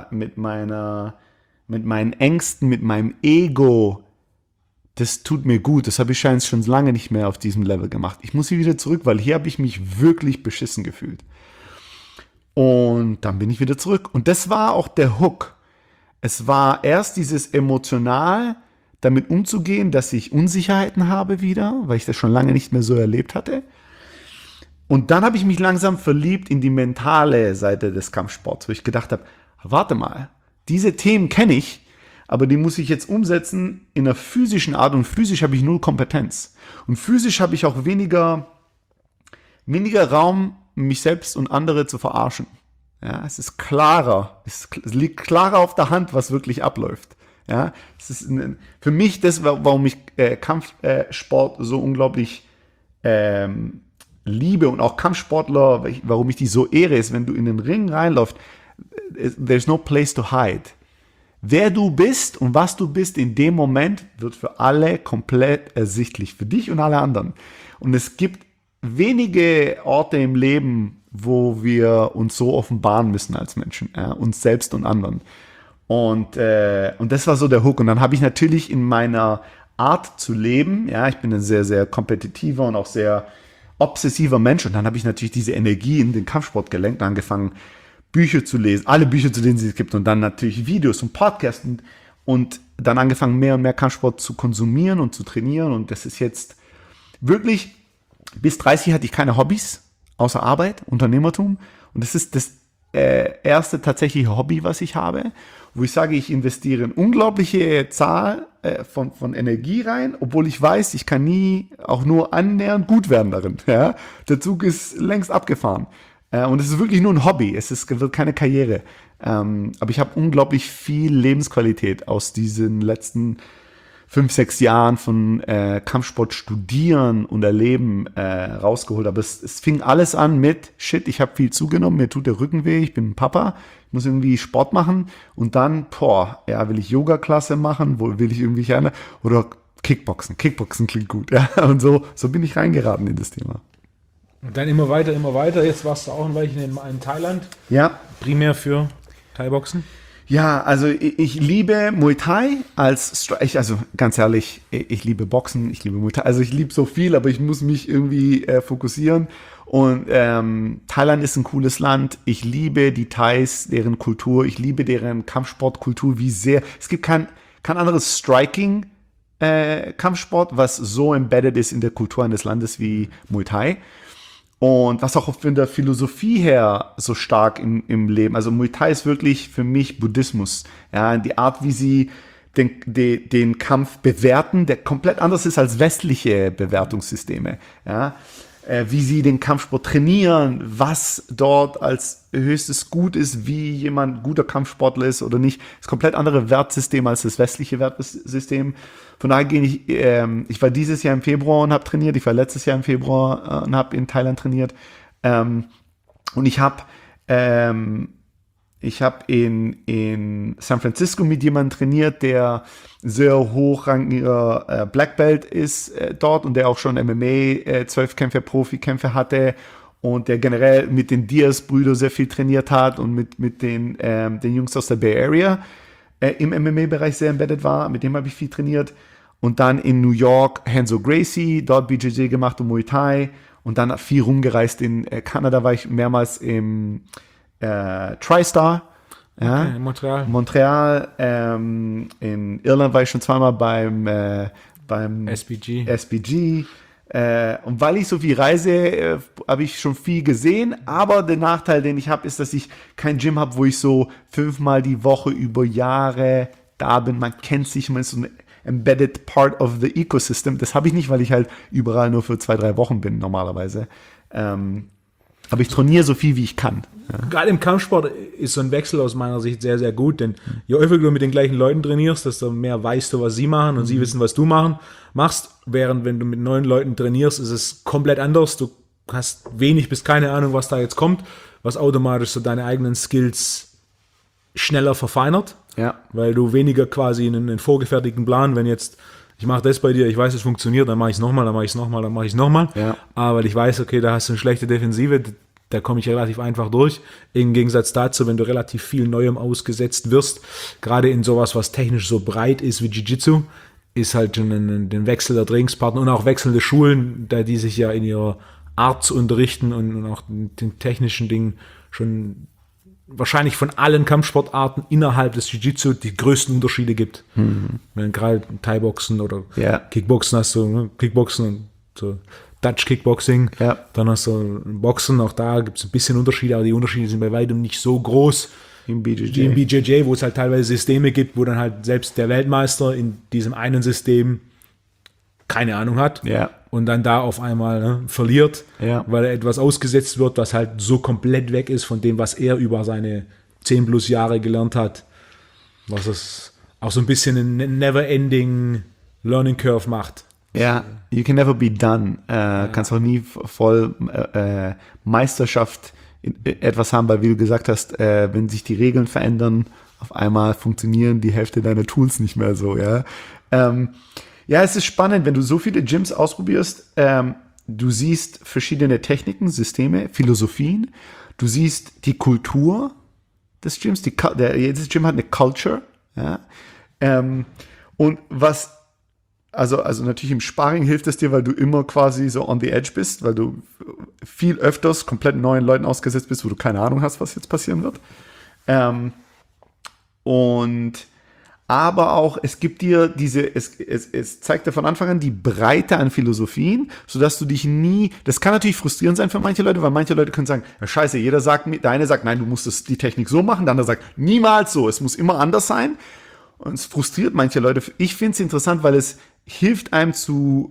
meinen Ängsten, mit meinem Ego, das tut mir gut. Das habe ich scheinbar schon lange nicht mehr auf diesem Level gemacht. Ich muss hier wieder zurück, weil hier habe ich mich wirklich beschissen gefühlt. Und dann bin ich wieder zurück. Und das war auch der Hook. Es war erst dieses emotional damit umzugehen, dass ich Unsicherheiten habe wieder, weil ich das schon lange nicht mehr so erlebt hatte. Und dann habe ich mich langsam verliebt in die mentale Seite des Kampfsports, wo ich gedacht habe, warte mal, diese Themen kenne ich, aber die muss ich jetzt umsetzen in einer physischen Art und physisch habe ich 0 Kompetenz. Und physisch habe ich auch weniger Raum, mich selbst und andere zu verarschen. Ja, es ist klarer, es liegt klarer auf der Hand, was wirklich abläuft. Ja, es ist für mich das, warum ich Kampfsport so unglaublich liebe und auch Kampfsportler, warum ich die so ehre, ist, wenn du in den Ring reinläufst, there's no place to hide. Wer du bist und was du bist in dem Moment wird für alle komplett ersichtlich, für dich und alle anderen. Und es gibt wenige Orte im Leben, wo wir uns so offenbaren müssen als Menschen, ja, uns selbst und anderen. Und das war so der Hook. Und dann habe ich natürlich in meiner Art zu leben, ja, ich bin ein sehr, sehr kompetitiver und auch sehr obsessiver Mensch. Und dann habe ich natürlich diese Energie in den Kampfsport gelenkt und angefangen, Bücher zu lesen, alle Bücher zu lesen, die es gibt. Und dann natürlich Videos und Podcasts und dann angefangen, mehr und mehr Kampfsport zu konsumieren und zu trainieren. Und das ist jetzt wirklich, bis 30 hatte ich keine Hobbys, außer Arbeit, Unternehmertum. Und das ist das erste tatsächliche Hobby, was ich habe, wo ich sage, ich investiere eine unglaubliche Zahl von Energie rein, obwohl ich weiß, ich kann nie auch nur annähernd gut werden darin. Ja? Der Zug ist längst abgefahren. Und es ist wirklich nur ein Hobby, wird keine Karriere. Aber ich habe unglaublich viel Lebensqualität aus diesen letzten 5, 6 Jahren von Kampfsport studieren und erleben rausgeholt. Aber es fing alles an mit, shit, ich habe viel zugenommen, mir tut der Rücken weh, ich bin ein Papa, ich muss irgendwie Sport machen und dann, will ich Yoga-Klasse machen, will ich irgendwie oder Kickboxen. Kickboxen klingt gut. Ja? Und so bin ich reingeraten in das Thema. Und dann immer weiter, immer weiter. Jetzt warst du auch ein Weilchen in Thailand. Ja. Primär für Thai-Boxen. Ja, also ich liebe Muay Thai also ganz ehrlich, ich liebe Boxen, ich liebe Muay Thai, also ich liebe so viel, aber ich muss mich irgendwie fokussieren und Thailand ist ein cooles Land, ich liebe die Thais, deren Kultur, ich liebe deren Kampfsportkultur, wie sehr, es gibt kein anderes Striking Kampfsport, was so embedded ist in der Kultur eines Landes wie Muay Thai. Und was auch von der Philosophie her so stark im Leben, also Muay Thai ist wirklich für mich Buddhismus. Ja, die Art, wie sie den Kampf bewerten, der komplett anders ist als westliche Bewertungssysteme. Ja, wie sie den Kampfsport trainieren, was dort als höchstes Gut ist, wie jemand guter Kampfsportler ist oder nicht. Das ist komplett andere Wertsystem als das westliche Wertsystem. Von daher ich war dieses Jahr im Februar und habe trainiert, ich war letztes Jahr im Februar und habe in Thailand trainiert. Und ich habe in San Francisco mit jemandem trainiert, der sehr hochrangiger Black Belt ist dort und der auch schon MMA 12 Kämpfe, Profikämpfe hatte und der generell mit den Diaz-Brüdern sehr viel trainiert hat und mit den Jungs aus der Bay Area im MMA-Bereich sehr embedded war. Mit dem habe ich viel trainiert. Und dann in New York Renzo Gracie, dort BJJ gemacht und Muay Thai. Und dann viel rumgereist. In Kanada war ich mehrmals im TriStar. Ja, okay, in Montreal. Montreal. In Irland war ich schon zweimal beim SBG. Und weil ich so viel reise, habe ich schon viel gesehen. Aber der Nachteil, den ich habe, ist, dass ich kein Gym habe, wo ich so 5-mal die Woche über Jahre da bin. Man kennt sich, man ist so ein embedded part of the ecosystem. Das habe ich nicht, weil ich halt überall nur für 2-3 Wochen bin normalerweise. Aber ich trainiere so viel, wie ich kann. Ja. Gerade im Kampfsport ist so ein Wechsel aus meiner Sicht sehr, sehr gut, denn je häufiger du mit den gleichen Leuten trainierst, desto mehr weißt du, was sie machen und sie wissen, was du machst. Während wenn du mit neuen Leuten trainierst, ist es komplett anders. Du hast wenig bis keine Ahnung, was da jetzt kommt, was automatisch so deine eigenen Skills schneller verfeinert, weil du weniger quasi einen vorgefertigten Plan, wenn jetzt ich mache das bei dir, ich weiß, es funktioniert, dann mache ich es nochmal, dann mache ich es nochmal, dann mache ich es nochmal. Ja. Aber weil ich weiß, okay, da hast du eine schlechte Defensive, da komme ich relativ einfach durch. Im Gegensatz dazu, wenn du relativ viel Neuem ausgesetzt wirst, gerade in sowas, was technisch so breit ist wie Jiu-Jitsu, ist halt schon den Wechsel der Trainingspartner und auch wechselnde Schulen, da die sich ja in ihrer Art zu unterrichten und auch den technischen Dingen schon wahrscheinlich von allen Kampfsportarten innerhalb des Jiu-Jitsu die größten Unterschiede gibt. Wenn gerade Thai-Boxen oder Kickboxen hast du, ne? Kickboxen und so Dutch Kickboxing, dann hast du Boxen, auch da gibt es ein bisschen Unterschiede, aber die Unterschiede sind bei weitem nicht so groß im BJJ, wo es halt teilweise Systeme gibt, wo dann halt selbst der Weltmeister in diesem einen System keine Ahnung hat und dann da auf einmal verliert, weil er etwas ausgesetzt wird, was halt so komplett weg ist von dem, was er über seine 10+ Jahre gelernt hat, was es auch so ein bisschen eine never-ending Learning Curve macht. Ja, you can never be done. Kannst auch nie voll Meisterschaft in etwas haben, weil wie du gesagt hast, wenn sich die Regeln verändern, auf einmal funktionieren die Hälfte deiner Tools nicht mehr so, Ja, es ist spannend, wenn du so viele Gyms ausprobierst, du siehst verschiedene Techniken, Systeme, Philosophien, du siehst die Kultur des Gyms, jedes Gym hat eine Culture, und was also natürlich im Sparring hilft es dir, weil du immer quasi so on the edge bist, weil du viel öfters komplett neuen Leuten ausgesetzt bist, wo du keine Ahnung hast, was jetzt passieren wird. Aber auch, es gibt dir es zeigt dir von Anfang an die Breite an Philosophien, sodass du dich nie, das kann natürlich frustrierend sein für manche Leute, weil manche Leute können sagen, ja, scheiße, der eine sagt, nein, du musst die Technik so machen, der andere sagt, niemals so, es muss immer anders sein. Und es frustriert manche Leute. Ich finde es interessant, weil es hilft einem zu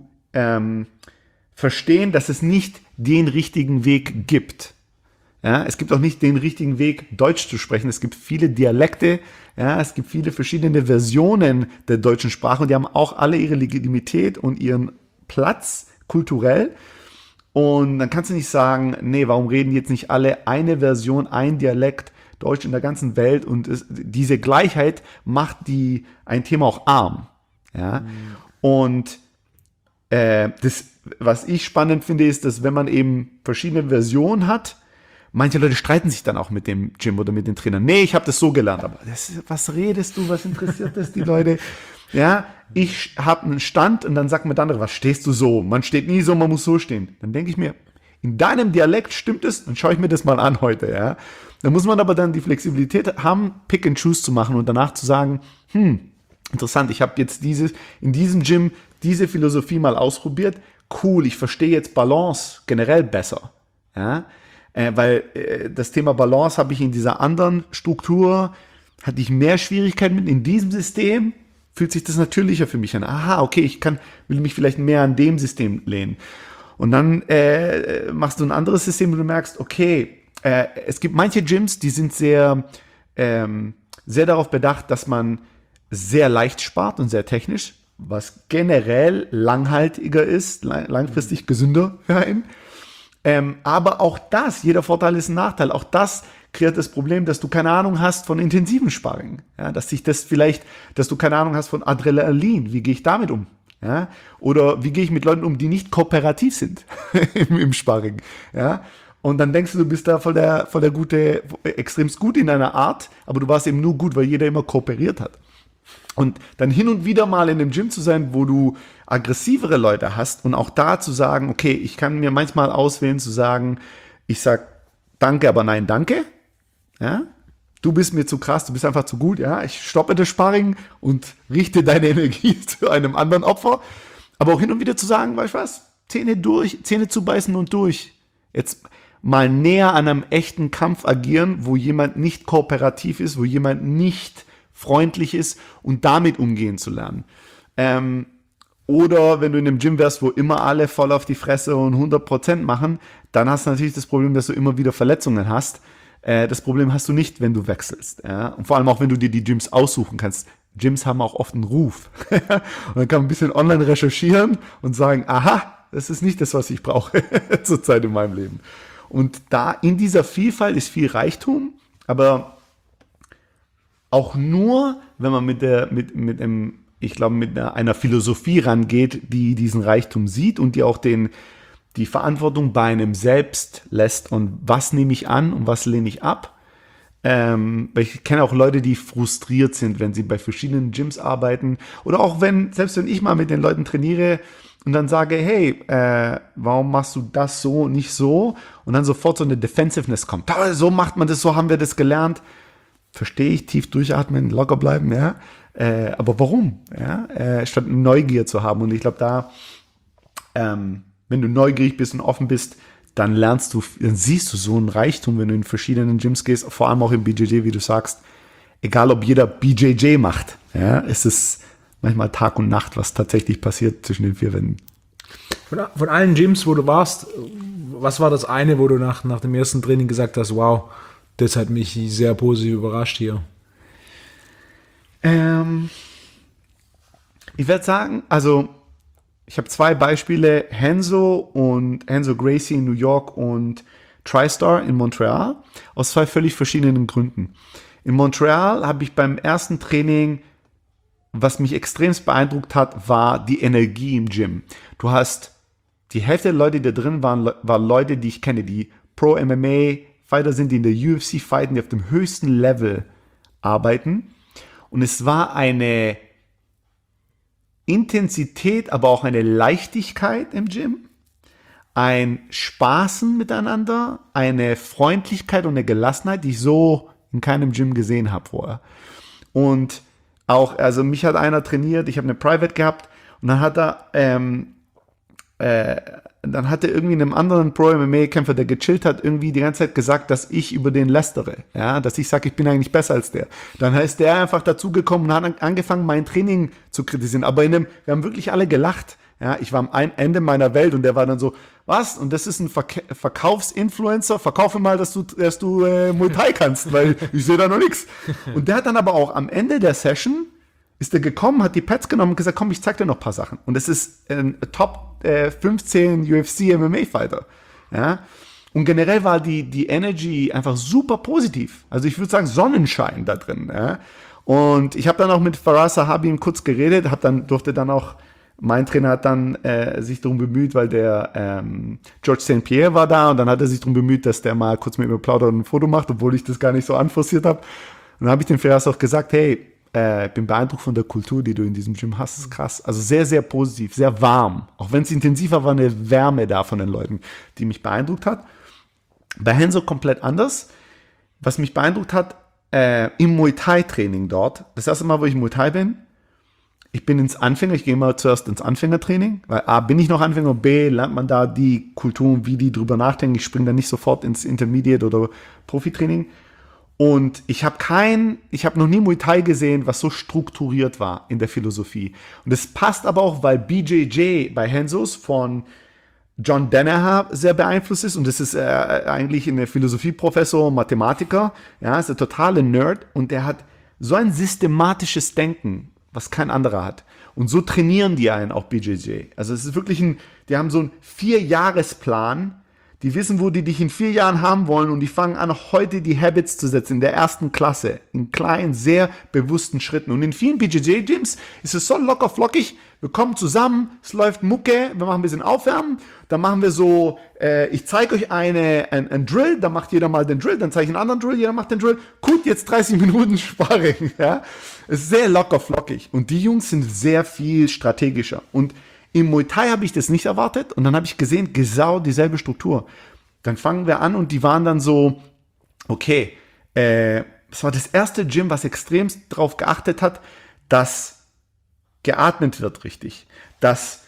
verstehen, dass es nicht den richtigen Weg gibt. Ja, es gibt auch nicht den richtigen Weg, Deutsch zu sprechen. Es gibt viele Dialekte, ja, es gibt viele verschiedene Versionen der deutschen Sprache und die haben auch alle ihre Legitimität und ihren Platz kulturell. Und dann kannst du nicht sagen, nee, warum reden jetzt nicht alle eine Version, ein Dialekt Deutsch in der ganzen Welt? Und diese Gleichheit macht ein Thema auch arm. Ja? Und das, was ich spannend finde, ist, dass wenn man eben verschiedene Versionen hat, manche Leute streiten sich dann auch mit dem Gym oder mit den Trainern. Nee, ich habe das so gelernt. Aber was redest du? Was interessiert das die Leute? Ja, ich habe einen Stand und dann sagt mir der andere, was stehst du so? Man steht nie so, man muss so stehen. Dann denke ich mir, in deinem Dialekt stimmt es, dann schaue ich mir das mal an heute. Ja, da muss man aber dann die Flexibilität haben, Pick and Choose zu machen und danach zu sagen, interessant, ich habe jetzt in diesem Gym diese Philosophie mal ausprobiert. Cool, ich verstehe jetzt Balance generell besser. Ja, weil das Thema Balance habe ich in dieser anderen Struktur, hatte ich mehr Schwierigkeiten mit. In diesem System fühlt sich das natürlicher für mich an. Aha, okay, will mich vielleicht mehr an dem System lehnen. Und dann machst du ein anderes System, wo du merkst, okay, es gibt manche Gyms, die sind sehr darauf bedacht, dass man sehr leicht spart und sehr technisch, was generell langhaltiger ist, langfristig gesünder für einen. Aber auch das, jeder Vorteil ist ein Nachteil. Auch das kreiert das Problem, dass du keine Ahnung hast von intensiven Sparring. Ja, dass du keine Ahnung hast von Adrenalin. Wie gehe ich damit um? Ja, oder wie gehe ich mit Leuten um, die nicht kooperativ sind im Sparring? Ja, und dann denkst du bist da voll der gute, extremst gut in einer Art, aber du warst eben nur gut, weil jeder immer kooperiert hat. Und dann hin und wieder mal in einem Gym zu sein, wo du aggressivere Leute hast und auch da zu sagen, okay, ich kann mir manchmal auswählen zu sagen, ich sag danke, aber nein, danke. Ja? Du bist mir zu krass, du bist einfach zu gut. Ja? Ich stoppe das Sparring und richte deine Energie zu einem anderen Opfer. Aber auch hin und wieder zu sagen, weißt du was, Zähne zubeißen und durch. Jetzt mal näher an einem echten Kampf agieren, wo jemand nicht kooperativ ist, wo jemand nicht freundlich ist und damit umgehen zu lernen. Oder wenn du in einem Gym wärst, wo immer alle voll auf die Fresse und 100% machen, dann hast du natürlich das Problem, dass du immer wieder Verletzungen hast. Das Problem hast du nicht, wenn du wechselst. Ja? Und vor allem auch, wenn du dir die Gyms aussuchen kannst. Gyms haben auch oft einen Ruf. Und dann kann man ein bisschen online recherchieren und sagen, aha, das ist nicht das, was ich brauche zurzeit in meinem Leben. Und da in dieser Vielfalt ist viel Reichtum, aber auch nur, wenn man mit einer Philosophie rangeht, die diesen Reichtum sieht und die auch die Verantwortung bei einem selbst lässt und was nehme ich an und was lehne ich ab. Weil ich kenne auch Leute, die frustriert sind, wenn sie bei verschiedenen Gyms arbeiten oder auch selbst wenn ich mal mit den Leuten trainiere und dann sage, hey, warum machst du das so, nicht so? Und dann sofort so eine Defensiveness kommt. So macht man das, so haben wir das gelernt. Verstehe ich, tief durchatmen, locker bleiben, ja. Aber warum? Ja? Statt Neugier zu haben. Und ich glaube, wenn du neugierig bist und offen bist, dann siehst du so einen Reichtum, wenn du in verschiedenen Gyms gehst, vor allem auch im BJJ, wie du sagst, egal ob jeder BJJ macht, ja, es ist manchmal Tag und Nacht, was tatsächlich passiert zwischen den vier Wänden. Von allen Gyms, wo du warst, was war das eine, wo du nach dem ersten Training gesagt hast, wow, das hat mich sehr positiv überrascht hier? Ich werde sagen, also ich habe 2 Beispiele, Henzo Gracie in New York und TriStar in Montreal, aus 2 völlig verschiedenen Gründen. In Montreal habe ich beim ersten Training, was mich extremst beeindruckt hat, war die Energie im Gym. Du hast die Hälfte der Leute, die da drin waren Leute, die ich kenne, die Pro-MMA-Fighter sind, die in der UFC fighten, die auf dem höchsten Level arbeiten. Und es war eine Intensität, aber auch eine Leichtigkeit im Gym, ein Spaßen miteinander, eine Freundlichkeit und eine Gelassenheit, die ich so in keinem Gym gesehen habe vorher. Und auch, also mich hat einer trainiert, ich habe eine Private gehabt und dann hat er irgendwie einem anderen Pro-MMA-Kämpfer, der gechillt hat, irgendwie die ganze Zeit gesagt, dass ich über den lästere. Ja, dass ich sage, ich bin eigentlich besser als der. Dann ist der einfach dazugekommen und hat angefangen, mein Training zu kritisieren. Aber wir haben wirklich alle gelacht. Ja, ich war am Ende meiner Welt und der war dann so, was? Und das ist ein Verkaufsinfluencer? Verkaufe mal, dass du Muay Thai kannst, weil ich sehe da noch nichts. Und der hat dann aber auch am Ende der Session ist er gekommen, hat die Pads genommen und gesagt, komm, ich zeig dir noch ein paar Sachen. Und es ist ein Top 15 UFC MMA Fighter. Ja? Und generell war die Energy einfach super positiv. Also ich würde sagen, Sonnenschein da drin. Ja? Und ich habe dann auch mit Faraz Sahabi kurz geredet, durfte dann auch, mein Trainer hat dann sich darum bemüht, weil der George St. Pierre war da und dann hat er sich darum bemüht, dass der mal kurz mit mir plaudert und ein Foto macht, obwohl ich das gar nicht so anforciert habe. Und dann habe ich dem Faraz auch gesagt, hey, bin beeindruckt von der Kultur, die du in diesem Gym hast. Das ist krass. Also sehr, sehr positiv, sehr warm. Auch wenn es intensiver war, eine Wärme da von den Leuten, die mich beeindruckt hat. Bei Renzo komplett anders. Was mich beeindruckt hat, im Muay Thai Training dort, das erste Mal, wo ich Muay Thai bin, ich gehe immer zuerst ins Anfängertraining, weil A, bin ich noch Anfänger und B, lernt man da die Kulturen, wie die drüber nachdenken. Ich springe dann nicht sofort ins Intermediate oder Profitraining. Und ich habe noch nie Muay Thai gesehen, was so strukturiert war in der Philosophie. Und das passt aber auch, weil BJJ bei Renzos von John Danaher sehr beeinflusst ist. Und das ist eigentlich ein Philosophieprofessor, Mathematiker. Ja, ist ein totaler Nerd. Und der hat so ein systematisches Denken, was kein anderer hat. Und so trainieren die einen auch BJJ. Also es ist wirklich die haben so einen 4-Jahresplan. Die wissen, wo die dich in 4 Jahren haben wollen und die fangen an, heute die Habits zu setzen, in der ersten Klasse, in kleinen, sehr bewussten Schritten. Und in vielen BJJ-Gyms ist es so locker flockig, wir kommen zusammen, es läuft Mucke, wir machen ein bisschen Aufwärmen, dann machen wir so, ich zeige euch ein Drill, dann macht jeder mal den Drill, dann zeige ich einen anderen Drill, jeder macht den Drill, gut, jetzt 30 Minuten Sparring. Ja? Es ist sehr locker flockig und die Jungs sind sehr viel strategischer. Und im Muay Thai habe ich das nicht erwartet und dann habe ich gesehen, genau dieselbe Struktur. Dann fangen wir an und die waren dann so, okay, das war das erste Gym, was extrem darauf geachtet hat, dass geatmet wird richtig. Dass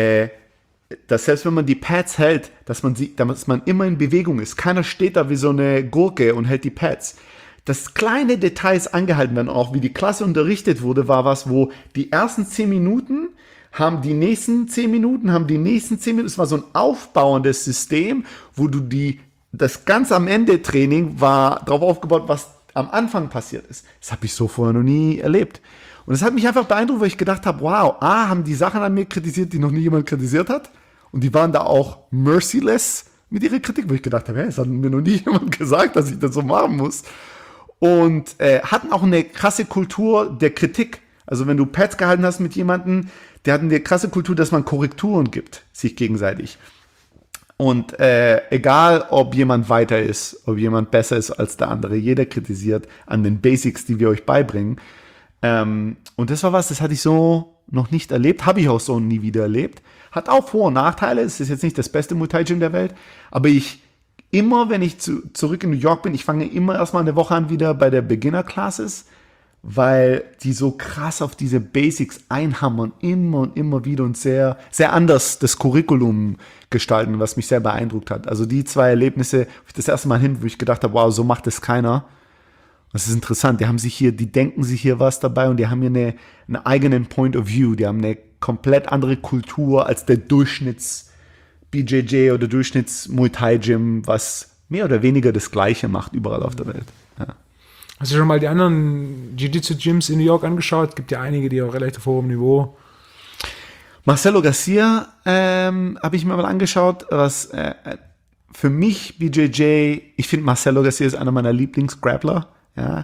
selbst wenn man die Pads hält, dass man immer in Bewegung ist. Keiner steht da wie so eine Gurke und hält die Pads. Dass kleine Details angehalten werden, auch wie die Klasse unterrichtet wurde, war was, wo die ersten 10 Minuten haben die nächsten 10 Minuten. Es war so ein aufbauendes System, wo das ganz am Ende Training war darauf aufgebaut, was am Anfang passiert ist. Das habe ich so vorher noch nie erlebt. Und das hat mich einfach beeindruckt, weil ich gedacht habe, wow, haben die Sachen an mir kritisiert, die noch nie jemand kritisiert hat. Und die waren da auch merciless mit ihrer Kritik, wo ich gedacht habe, es hat mir noch nie jemand gesagt, dass ich das so machen muss. Und hatten auch eine krasse Kultur der Kritik. Also wenn du Pads gehalten hast mit jemandem, der hat eine krasse Kultur, dass man Korrekturen gibt, sich gegenseitig. Und egal, ob jemand weiter ist, ob jemand besser ist als der andere, jeder kritisiert an den Basics, die wir euch beibringen. Und das war was, das hatte ich so noch nicht erlebt, habe ich auch so nie wieder erlebt. Hat auch Vor- und Nachteile, es ist jetzt nicht das beste Muay Thai Gym der Welt, aber wenn ich zurück in New York bin, ich fange immer erstmal eine Woche an wieder bei der Beginner Classes, weil die so krass auf diese Basics einhammern, immer und immer wieder und sehr, sehr anders das Curriculum gestalten, was mich sehr beeindruckt hat. Also die 2 Erlebnisse, das erste Mal hin, wo ich gedacht habe, wow, so macht es keiner. Das ist interessant, die denken sich hier was dabei und die haben hier einen eigenen Point of View, die haben eine komplett andere Kultur als der Durchschnitts-BJJ oder Durchschnitts-Muay Thai Gym, was mehr oder weniger das Gleiche macht überall auf der Welt. Ja. Hast du schon mal die anderen Jiu-Jitsu-Gyms in New York angeschaut? Es gibt ja einige, die auf relativ hohem Niveau. Marcelo Garcia habe ich mir mal angeschaut, was für mich BJJ, ich finde Marcelo Garcia ist einer meiner Lieblings-Grappler. Ja,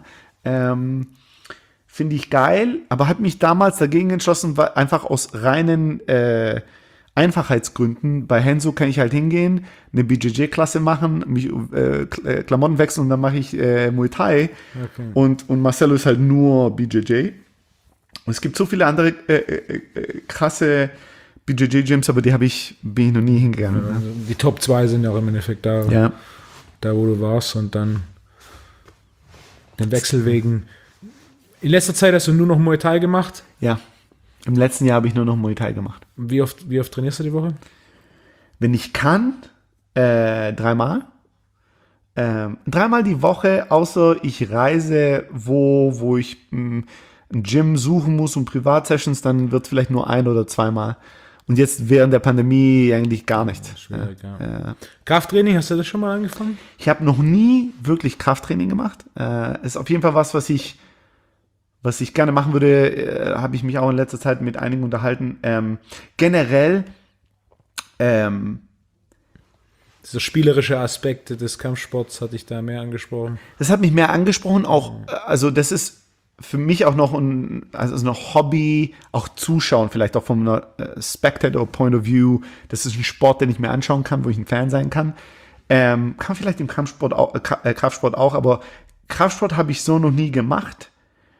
finde ich geil, aber habe mich damals dagegen entschlossen, weil einfach aus reinen Einfachheitsgründen. Bei Renzo kann ich halt hingehen, eine BJJ-Klasse machen, mich Klamotten wechseln und dann mache ich Muay Thai. Okay. Und Marcelo ist halt nur BJJ. Und es gibt so viele andere krasse BJJ-Gyms, aber bin ich noch nie hingegangen. Also die Top 2 sind ja auch im Endeffekt da, Ja. da wo du warst und dann den Wechsel wegen. In letzter Zeit hast du nur noch Muay Thai gemacht. Ja. Im letzten Jahr habe ich nur noch Muay Thai gemacht. Wie oft trainierst du die Woche? Wenn ich kann, 3-mal. 3-mal die Woche, außer ich reise, wo ich ein Gym suchen muss und Privatsessions, dann wird es vielleicht nur 1- oder 2-mal. Und jetzt während der Pandemie eigentlich gar nicht. Schwierig, ja. Krafttraining, hast du das schon mal angefangen? Ich habe noch nie wirklich Krafttraining gemacht. Ist auf jeden Fall was ich gerne machen würde, habe ich mich auch in letzter Zeit mit einigen unterhalten. Generell, Dieser spielerische Aspekt des Kampfsports hatte ich da mehr angesprochen. das hat mich mehr angesprochen, auch, also das ist für mich auch noch ein Hobby, auch zuschauen, vielleicht auch vom Spectator Point of View. Das ist ein Sport, den ich mir anschauen kann, wo ich ein Fan sein kann. Kann vielleicht im Kampfsport auch, Kraftsport auch, aber Kraftsport habe ich so noch nie gemacht.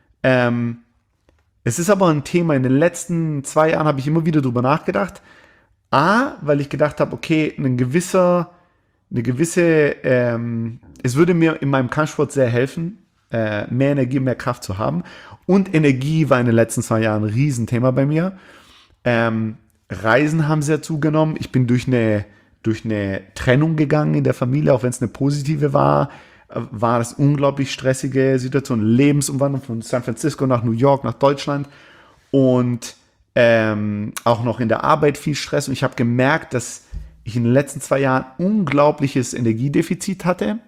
Es ist aber ein Thema, in den letzten 2 Jahren habe ich immer wieder drüber nachgedacht. Weil ich gedacht habe, okay, es würde mir in meinem Kampfsport sehr helfen, mehr Energie, mehr Kraft zu haben. Und Energie war in den letzten 2 Jahren ein Riesenthema bei mir. Reisen haben sehr zugenommen. Ich bin durch eine Trennung gegangen in der Familie, auch wenn es eine positive war das unglaublich stressige Situation, Lebensumwandlung von San Francisco nach New York, nach Deutschland und auch noch in der Arbeit viel Stress. Und ich habe gemerkt, dass ich in den letzten 2 Jahren unglaubliches Energiedefizit hatte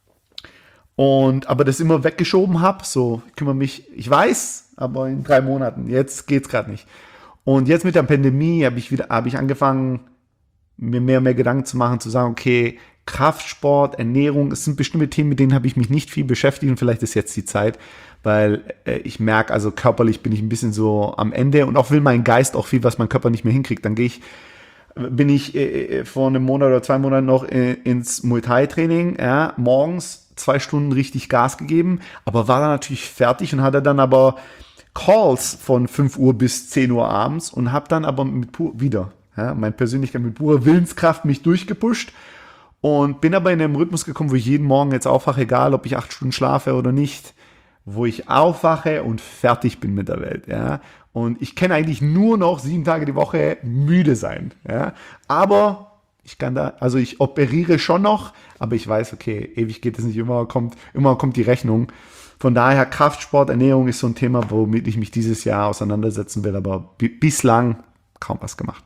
aber das immer weggeschoben habe. So, ich kümmere mich, ich weiß, aber in 3 Monaten, jetzt geht's gerade nicht. Und jetzt mit der Pandemie habe ich angefangen, mir mehr und mehr Gedanken zu machen, zu sagen, okay, Kraftsport, Ernährung, es sind bestimmte Themen, mit denen habe ich mich nicht viel beschäftigt und vielleicht ist jetzt die Zeit, weil ich merke, also körperlich bin ich ein bisschen so am Ende und auch will mein Geist auch viel, was mein Körper nicht mehr hinkriegt. Dann bin ich vor einem Monat oder 2 Monaten noch ins Muay Thai Training, morgens 2 Stunden richtig Gas gegeben, aber war dann natürlich fertig und hatte dann aber Calls von 5 Uhr bis 10 Uhr abends und habe dann aber meine Persönlichkeit mit purer Willenskraft mich durchgepusht und bin aber in einem Rhythmus gekommen, wo ich jeden Morgen jetzt aufwache, egal ob ich 8 Stunden schlafe oder nicht, wo ich aufwache und fertig bin mit der Welt. Ja? Und ich kann eigentlich nur noch 7 Tage die Woche müde sein. Ja? Aber ich operiere schon noch, aber ich weiß, okay, ewig geht es nicht, immer kommt die Rechnung. Von daher, Kraftsport, Ernährung ist so ein Thema, womit ich mich dieses Jahr auseinandersetzen will, aber bislang kaum was gemacht.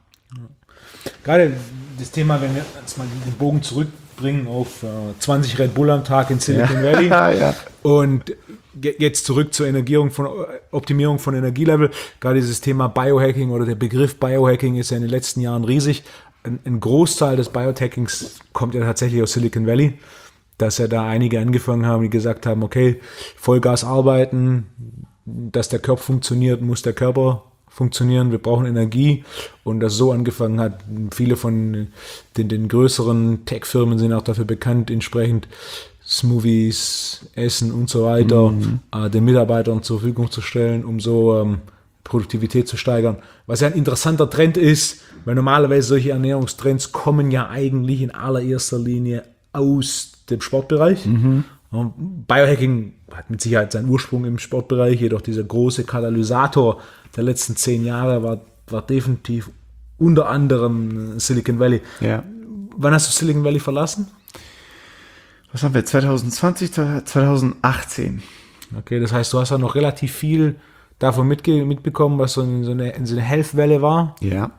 Gerade das Thema, wenn wir jetzt mal den Bogen zurückbringen auf 20 Red Bull am Tag in Silicon Valley Ja. und jetzt zurück zur Optimierung von Energielevel. Gerade dieses Thema Biohacking oder der Begriff Biohacking ist ja in den letzten Jahren riesig. Ein Großteil des Biohackings kommt ja tatsächlich aus Silicon Valley, dass ja da einige angefangen haben, die gesagt haben, okay, Vollgas arbeiten, dass der Körper funktioniert, muss der Körper funktionieren, wir brauchen Energie und das so angefangen hat. Viele von den größeren Tech-Firmen sind auch dafür bekannt, entsprechend Smoothies, Essen und so weiter den Mitarbeitern zur Verfügung zu stellen, um so Produktivität zu steigern. Was ja ein interessanter Trend ist, weil normalerweise solche Ernährungstrends kommen ja eigentlich in allererster Linie aus dem Sportbereich. Biohacking hat mit Sicherheit seinen Ursprung im Sportbereich, jedoch dieser große Katalysator der letzten 10 Jahre war definitiv unter anderem Silicon Valley. Ja. Wann hast du Silicon Valley verlassen? Was haben wir, 2020, 2018? Okay, das heißt, du hast ja noch relativ viel davon mitbekommen, was so eine Health-Welle war. Ja.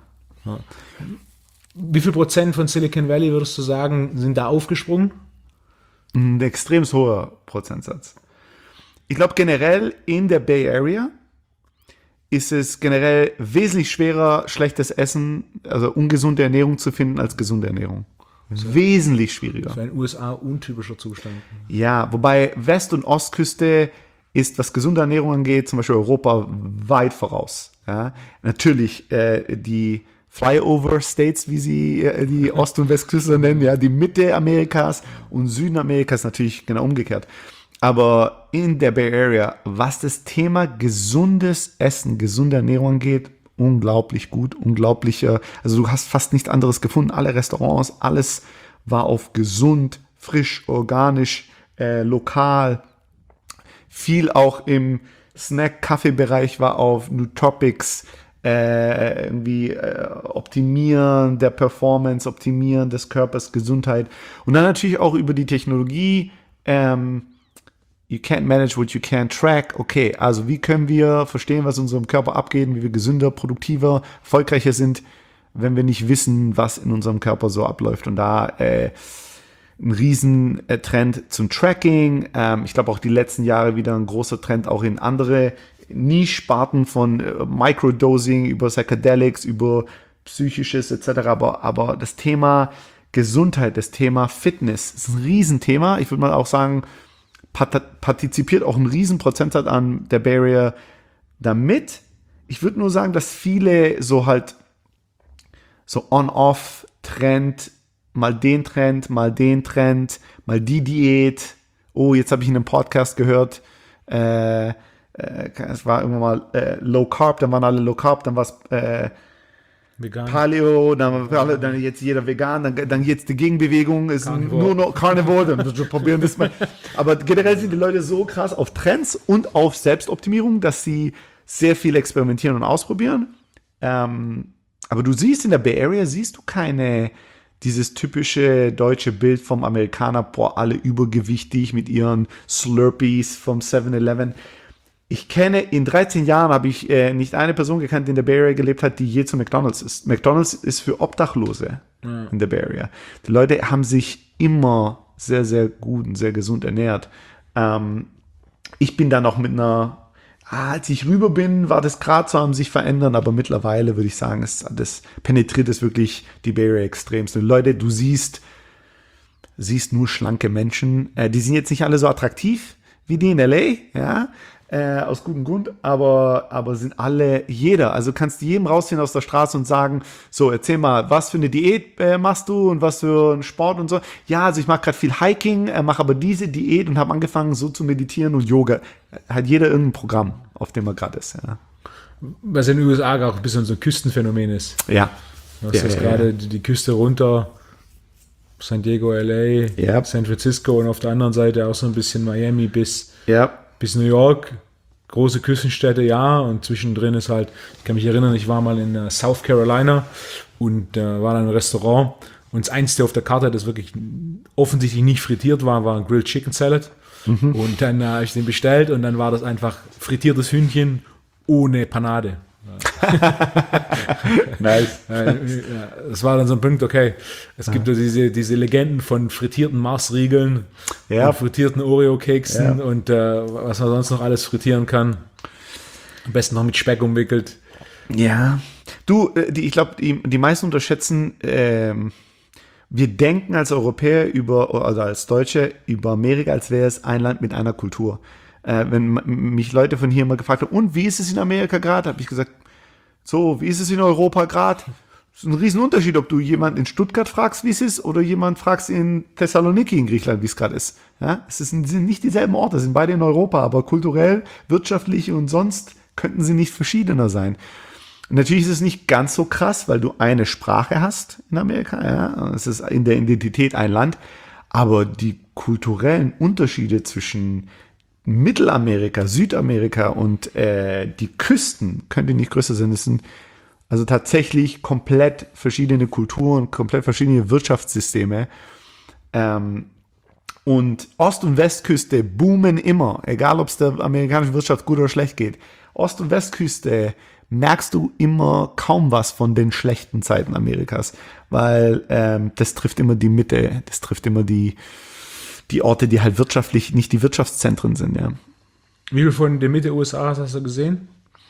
Wie viel Prozent von Silicon Valley würdest du sagen, sind da aufgesprungen? Ein extrem hoher Prozentsatz. Ich glaube generell in der Bay Area ist es generell wesentlich schwerer, schlechtes Essen, also ungesunde Ernährung zu finden, als gesunde Ernährung. Wesentlich schwieriger. Für ein USA untypischer Zustand. Ja, wobei West- und Ostküste ist, was gesunde Ernährung angeht, zum Beispiel Europa weit voraus. Ja, natürlich die Flyover States, wie sie die Ost- und Westküste nennen, ja, die Mitte Amerikas und Süden Amerikas natürlich genau umgekehrt. Aber in der Bay Area, was das Thema gesundes Essen, gesunde Ernährung angeht, unglaublich gut, also du hast fast nichts anderes gefunden. Alle Restaurants, alles war auf gesund, frisch, organisch, lokal. Viel auch im Snack-Kaffee-Bereich war auf Nootropics, Optimieren der Performance, Optimieren des Körpers, Gesundheit. Und dann natürlich auch über die Technologie, you can't manage what you can't track. Okay, also wie können wir verstehen, was in unserem Körper abgeht, wie wir gesünder, produktiver, erfolgreicher sind, wenn wir nicht wissen, was in unserem Körper so abläuft. Und da ein Riesentrend zum Tracking. Ich glaube auch die letzten Jahre wieder ein großer Trend auch in andere Niche-Sparten von Microdosing über Psychedelics, über Psychisches etc. Aber das Thema Gesundheit, das Thema Fitness ist ein Riesenthema. Ich würde mal auch sagen, partizipiert auch ein Riesenprozentsatz an der Bay Area damit. Ich würde nur sagen, dass viele so On-Off-Trend, mal den Trend, mal den Trend, mal die Diät. Oh, jetzt habe ich in einem Podcast gehört, es war irgendwann mal Low Carb, dann waren alle Low Carb, dann war es Vegan. Paleo, dann jetzt jeder vegan, dann jetzt die Gegenbewegung ist Carnivore. nur noch Carnivore, dann probieren wir es mal. Aber generell sind die Leute so krass auf Trends und auf Selbstoptimierung, dass sie sehr viel experimentieren und ausprobieren. Aber du siehst in der Bay Area, siehst du dieses typische deutsche Bild vom Amerikaner, alle übergewichtig mit ihren Slurpees vom 7-Eleven. In 13 Jahren habe ich nicht eine Person gekannt, die in der Bay Area gelebt hat, die je zu McDonald's ist. McDonald's ist für Obdachlose in der Bay Area. Die Leute haben sich immer sehr, sehr gut und sehr gesund ernährt. Ich bin dann auch als ich rüber bin, war das gerade so am sich verändern, aber mittlerweile würde ich sagen, das penetriert es wirklich die Bay Area extremst. Und Leute, du siehst nur schlanke Menschen. Die sind jetzt nicht alle so attraktiv wie die in LA, ja, aus gutem Grund, aber sind jeder. Also kannst du jedem rausziehen aus der Straße und sagen, so, erzähl mal, was für eine Diät machst du und was für einen Sport und so. Ja, also ich mache gerade viel Hiking, mache aber diese Diät und habe angefangen so zu meditieren und Yoga. Hat jeder irgendein Programm, auf dem er gerade ist. Ja. Was in den USA auch ein bisschen so ein Küstenphänomen ist. Ja. Das ist gerade die Küste runter, San Diego, LA, San Francisco und auf der anderen Seite auch so ein bisschen Miami bis New York, große Küstenstädte, ja, und zwischendrin ist halt, ich kann mich erinnern, ich war mal in South Carolina und war dann im Restaurant und das Einzige auf der Karte, das wirklich offensichtlich nicht frittiert war ein Grilled Chicken Salad und dann habe ich den bestellt und dann war das einfach frittiertes Hühnchen ohne Panade. Nice. Das war dann so ein Punkt, okay, es gibt ja diese Legenden von frittierten Mars-Riegeln und frittierten Oreo-Keksen und was man sonst noch alles frittieren kann. Am besten noch mit Speck umwickelt. Ja. Ich glaube, die meisten unterschätzen, wir denken als Europäer also als Deutsche über Amerika, als wäre es ein Land mit einer Kultur. Wenn mich Leute von hier immer gefragt haben, und wie ist es in Amerika gerade, habe ich gesagt, so, wie ist es in Europa gerade? Es ist ein Riesenunterschied, ob du jemanden in Stuttgart fragst, wie es ist, oder jemand fragst in Thessaloniki in Griechenland, wie es gerade ist. Ja, sind nicht dieselben Orte, sind beide in Europa, aber kulturell, wirtschaftlich und sonst könnten sie nicht verschiedener sein. Und natürlich ist es nicht ganz so krass, weil du eine Sprache hast in Amerika, ja, es ist in der Identität ein Land, aber die kulturellen Unterschiede zwischen Mittelamerika, Südamerika und die Küsten könnte nicht größer sein. Das sind also tatsächlich komplett verschiedene Kulturen, komplett verschiedene Wirtschaftssysteme. Und Ost- und Westküste boomen immer, egal ob es der amerikanischen Wirtschaft gut oder schlecht geht. Ost- und Westküste merkst du immer kaum was von den schlechten Zeiten Amerikas, weil das trifft immer die Mitte, das trifft immer die Orte, die halt wirtschaftlich nicht die Wirtschaftszentren sind, ja. Wie viel von der Mitte USA hast du gesehen?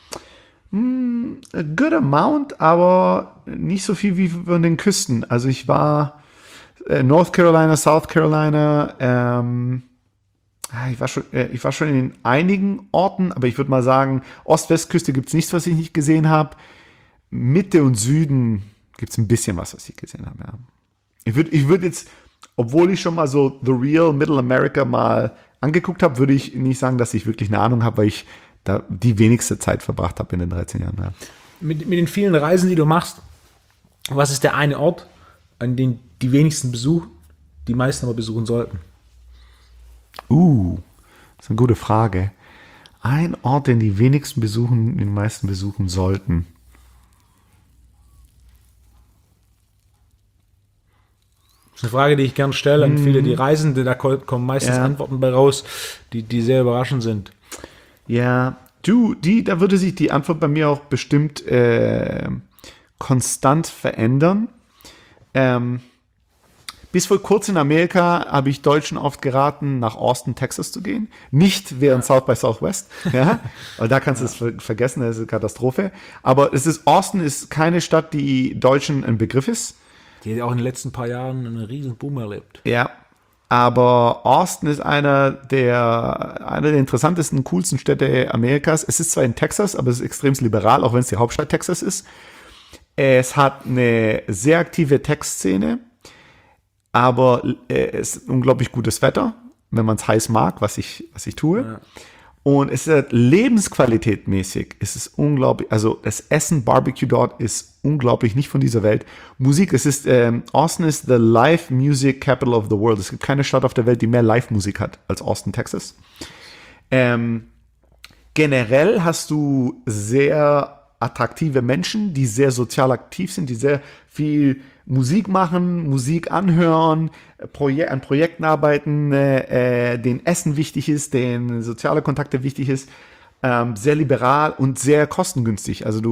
A good amount, aber nicht so viel wie von den Küsten. Also ich war North Carolina, South Carolina, ich war schon in einigen Orten, aber ich würde mal sagen, Ost-West-Küste gibt es nichts, was ich nicht gesehen habe. Mitte und Süden gibt es ein bisschen was ich gesehen habe, ja. Ich würde jetzt, obwohl ich schon mal so The Real Middle America mal angeguckt habe, würde ich nicht sagen, dass ich wirklich eine Ahnung habe, weil ich da die wenigste Zeit verbracht habe in den 13 Jahren. Ja. Mit den vielen Reisen, die du machst, was ist der eine Ort, an den die wenigsten besuchen, die meisten aber besuchen sollten? Das ist eine gute Frage. Ein Ort, den die wenigsten besuchen, den meisten besuchen sollten. Das ist eine Frage, die ich gerne stelle an viele, die Reisende, da kommen meistens Antworten bei raus, die sehr überraschend sind. Ja, da würde sich die Antwort bei mir auch bestimmt konstant verändern. Bis vor kurzem in Amerika habe ich Deutschen oft geraten, nach Austin, Texas zu gehen. Nicht während South by Southwest, ja, weil da kannst du es vergessen, das ist eine Katastrophe. Aber Austin ist keine Stadt, die Deutschen ein Begriff ist. Die hat auch in den letzten paar Jahren einen riesen Boom erlebt. Ja, aber Austin ist einer der interessantesten, coolsten Städte Amerikas. Es ist zwar in Texas, aber es ist extrem liberal, auch wenn es die Hauptstadt Texas ist. Es hat eine sehr aktive Tech-Szene, aber es ist unglaublich gutes Wetter, wenn man es heiß mag, was ich tue. Ja. Und es ist lebensqualitätmäßig, es ist unglaublich, also das Essen, Barbecue dort ist unglaublich, nicht von dieser Welt. Musik, Austin ist the live music capital of the world. Es gibt keine Stadt auf der Welt, die mehr Live-Musik hat als Austin, Texas. Generell hast du sehr attraktive Menschen, die sehr sozial aktiv sind, die sehr viel Musik machen, Musik anhören, an Projekten arbeiten, denen Essen wichtig ist, denen soziale Kontakte wichtig ist, sehr liberal und sehr kostengünstig. Also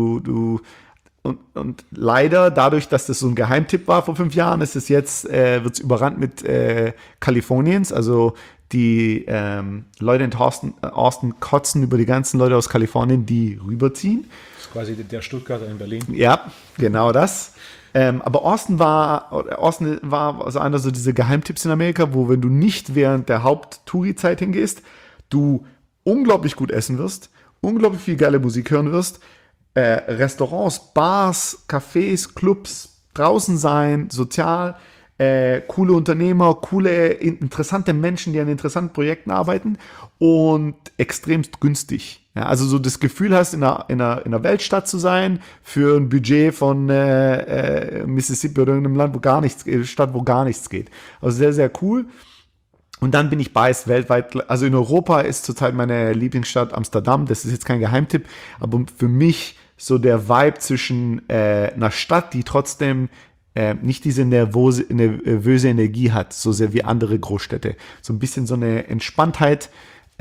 und leider, dadurch, dass das so ein Geheimtipp war vor 5 Jahren, ist es jetzt, wird es überrannt mit Kaliforniens. Also die Leute in Austin kotzen über die ganzen Leute aus Kalifornien, die rüberziehen. Das ist quasi der Stuttgarter in Berlin. Ja, genau das. Aber Austin war also einer so diese Geheimtipps in Amerika, wo, wenn du nicht während der Haupt-Touri-Zeit hingehst, du unglaublich gut essen wirst, unglaublich viel geile Musik hören wirst, Restaurants, Bars, Cafés, Clubs, draußen sein, sozial, coole Unternehmer, coole, interessante Menschen, die an interessanten Projekten arbeiten und extremst günstig. Ja, also so das Gefühl hast, in einer Weltstadt zu sein für ein Budget von Mississippi oder irgendeinem Land, wo gar nichts geht. Also sehr, sehr cool. Und dann bin ich biased weltweit. Also in Europa ist zurzeit meine Lieblingsstadt Amsterdam. Das ist jetzt kein Geheimtipp, aber für mich so der Vibe zwischen einer Stadt, die trotzdem nicht diese nervöse Energie hat, so sehr wie andere Großstädte. So ein bisschen so eine Entspanntheit.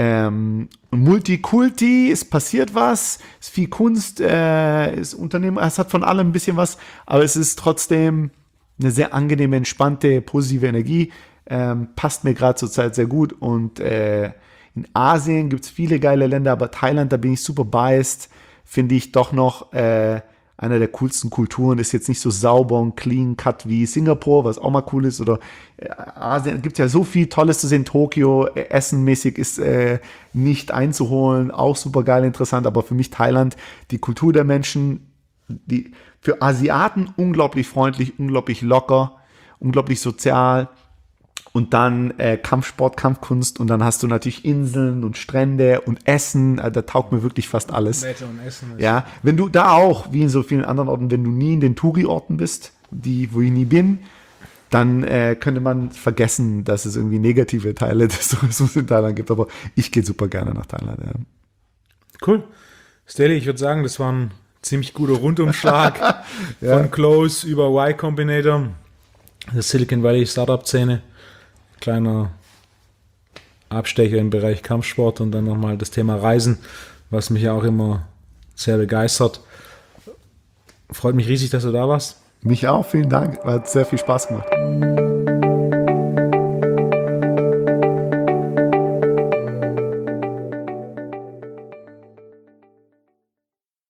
Multikulti, es passiert was, es ist viel Kunst, es Unternehmen, es hat von allem ein bisschen was, aber es ist trotzdem eine sehr angenehme, entspannte, positive Energie. Passt mir gerade zurzeit sehr gut. Und in Asien gibt es viele geile Länder, aber Thailand, da bin ich super biased, finde ich doch noch einer der coolsten Kulturen, ist jetzt nicht so sauber und clean cut wie Singapur, was auch mal cool ist, oder Asien, gibt ja so viel Tolles zu sehen, Tokio, essenmäßig ist nicht einzuholen, auch super geil, interessant, aber für mich Thailand, die Kultur der Menschen, die für Asiaten unglaublich freundlich, unglaublich locker, unglaublich sozial. Und dann Kampfsport, Kampfkunst und dann hast du natürlich Inseln und Strände und Essen, da taugt mir wirklich fast alles. Wetter und Essen. Ja, wenn du da auch, wie in so vielen anderen Orten, wenn du nie in den Touri-Orten bist, wo ich nie bin, dann könnte man vergessen, dass es irgendwie negative Teile des Tourismus in Thailand gibt. Aber ich gehe super gerne nach Thailand. Ja. Cool. Stelly, ich würde sagen, das war ein ziemlich guter Rundumschlag von Close über Y Combinator, der Silicon Valley Startup-Szene. Kleiner Abstecher im Bereich Kampfsport und dann nochmal das Thema Reisen, was mich ja auch immer sehr begeistert. Freut mich riesig, dass du da warst. Mich auch, vielen Dank. Hat sehr viel Spaß gemacht.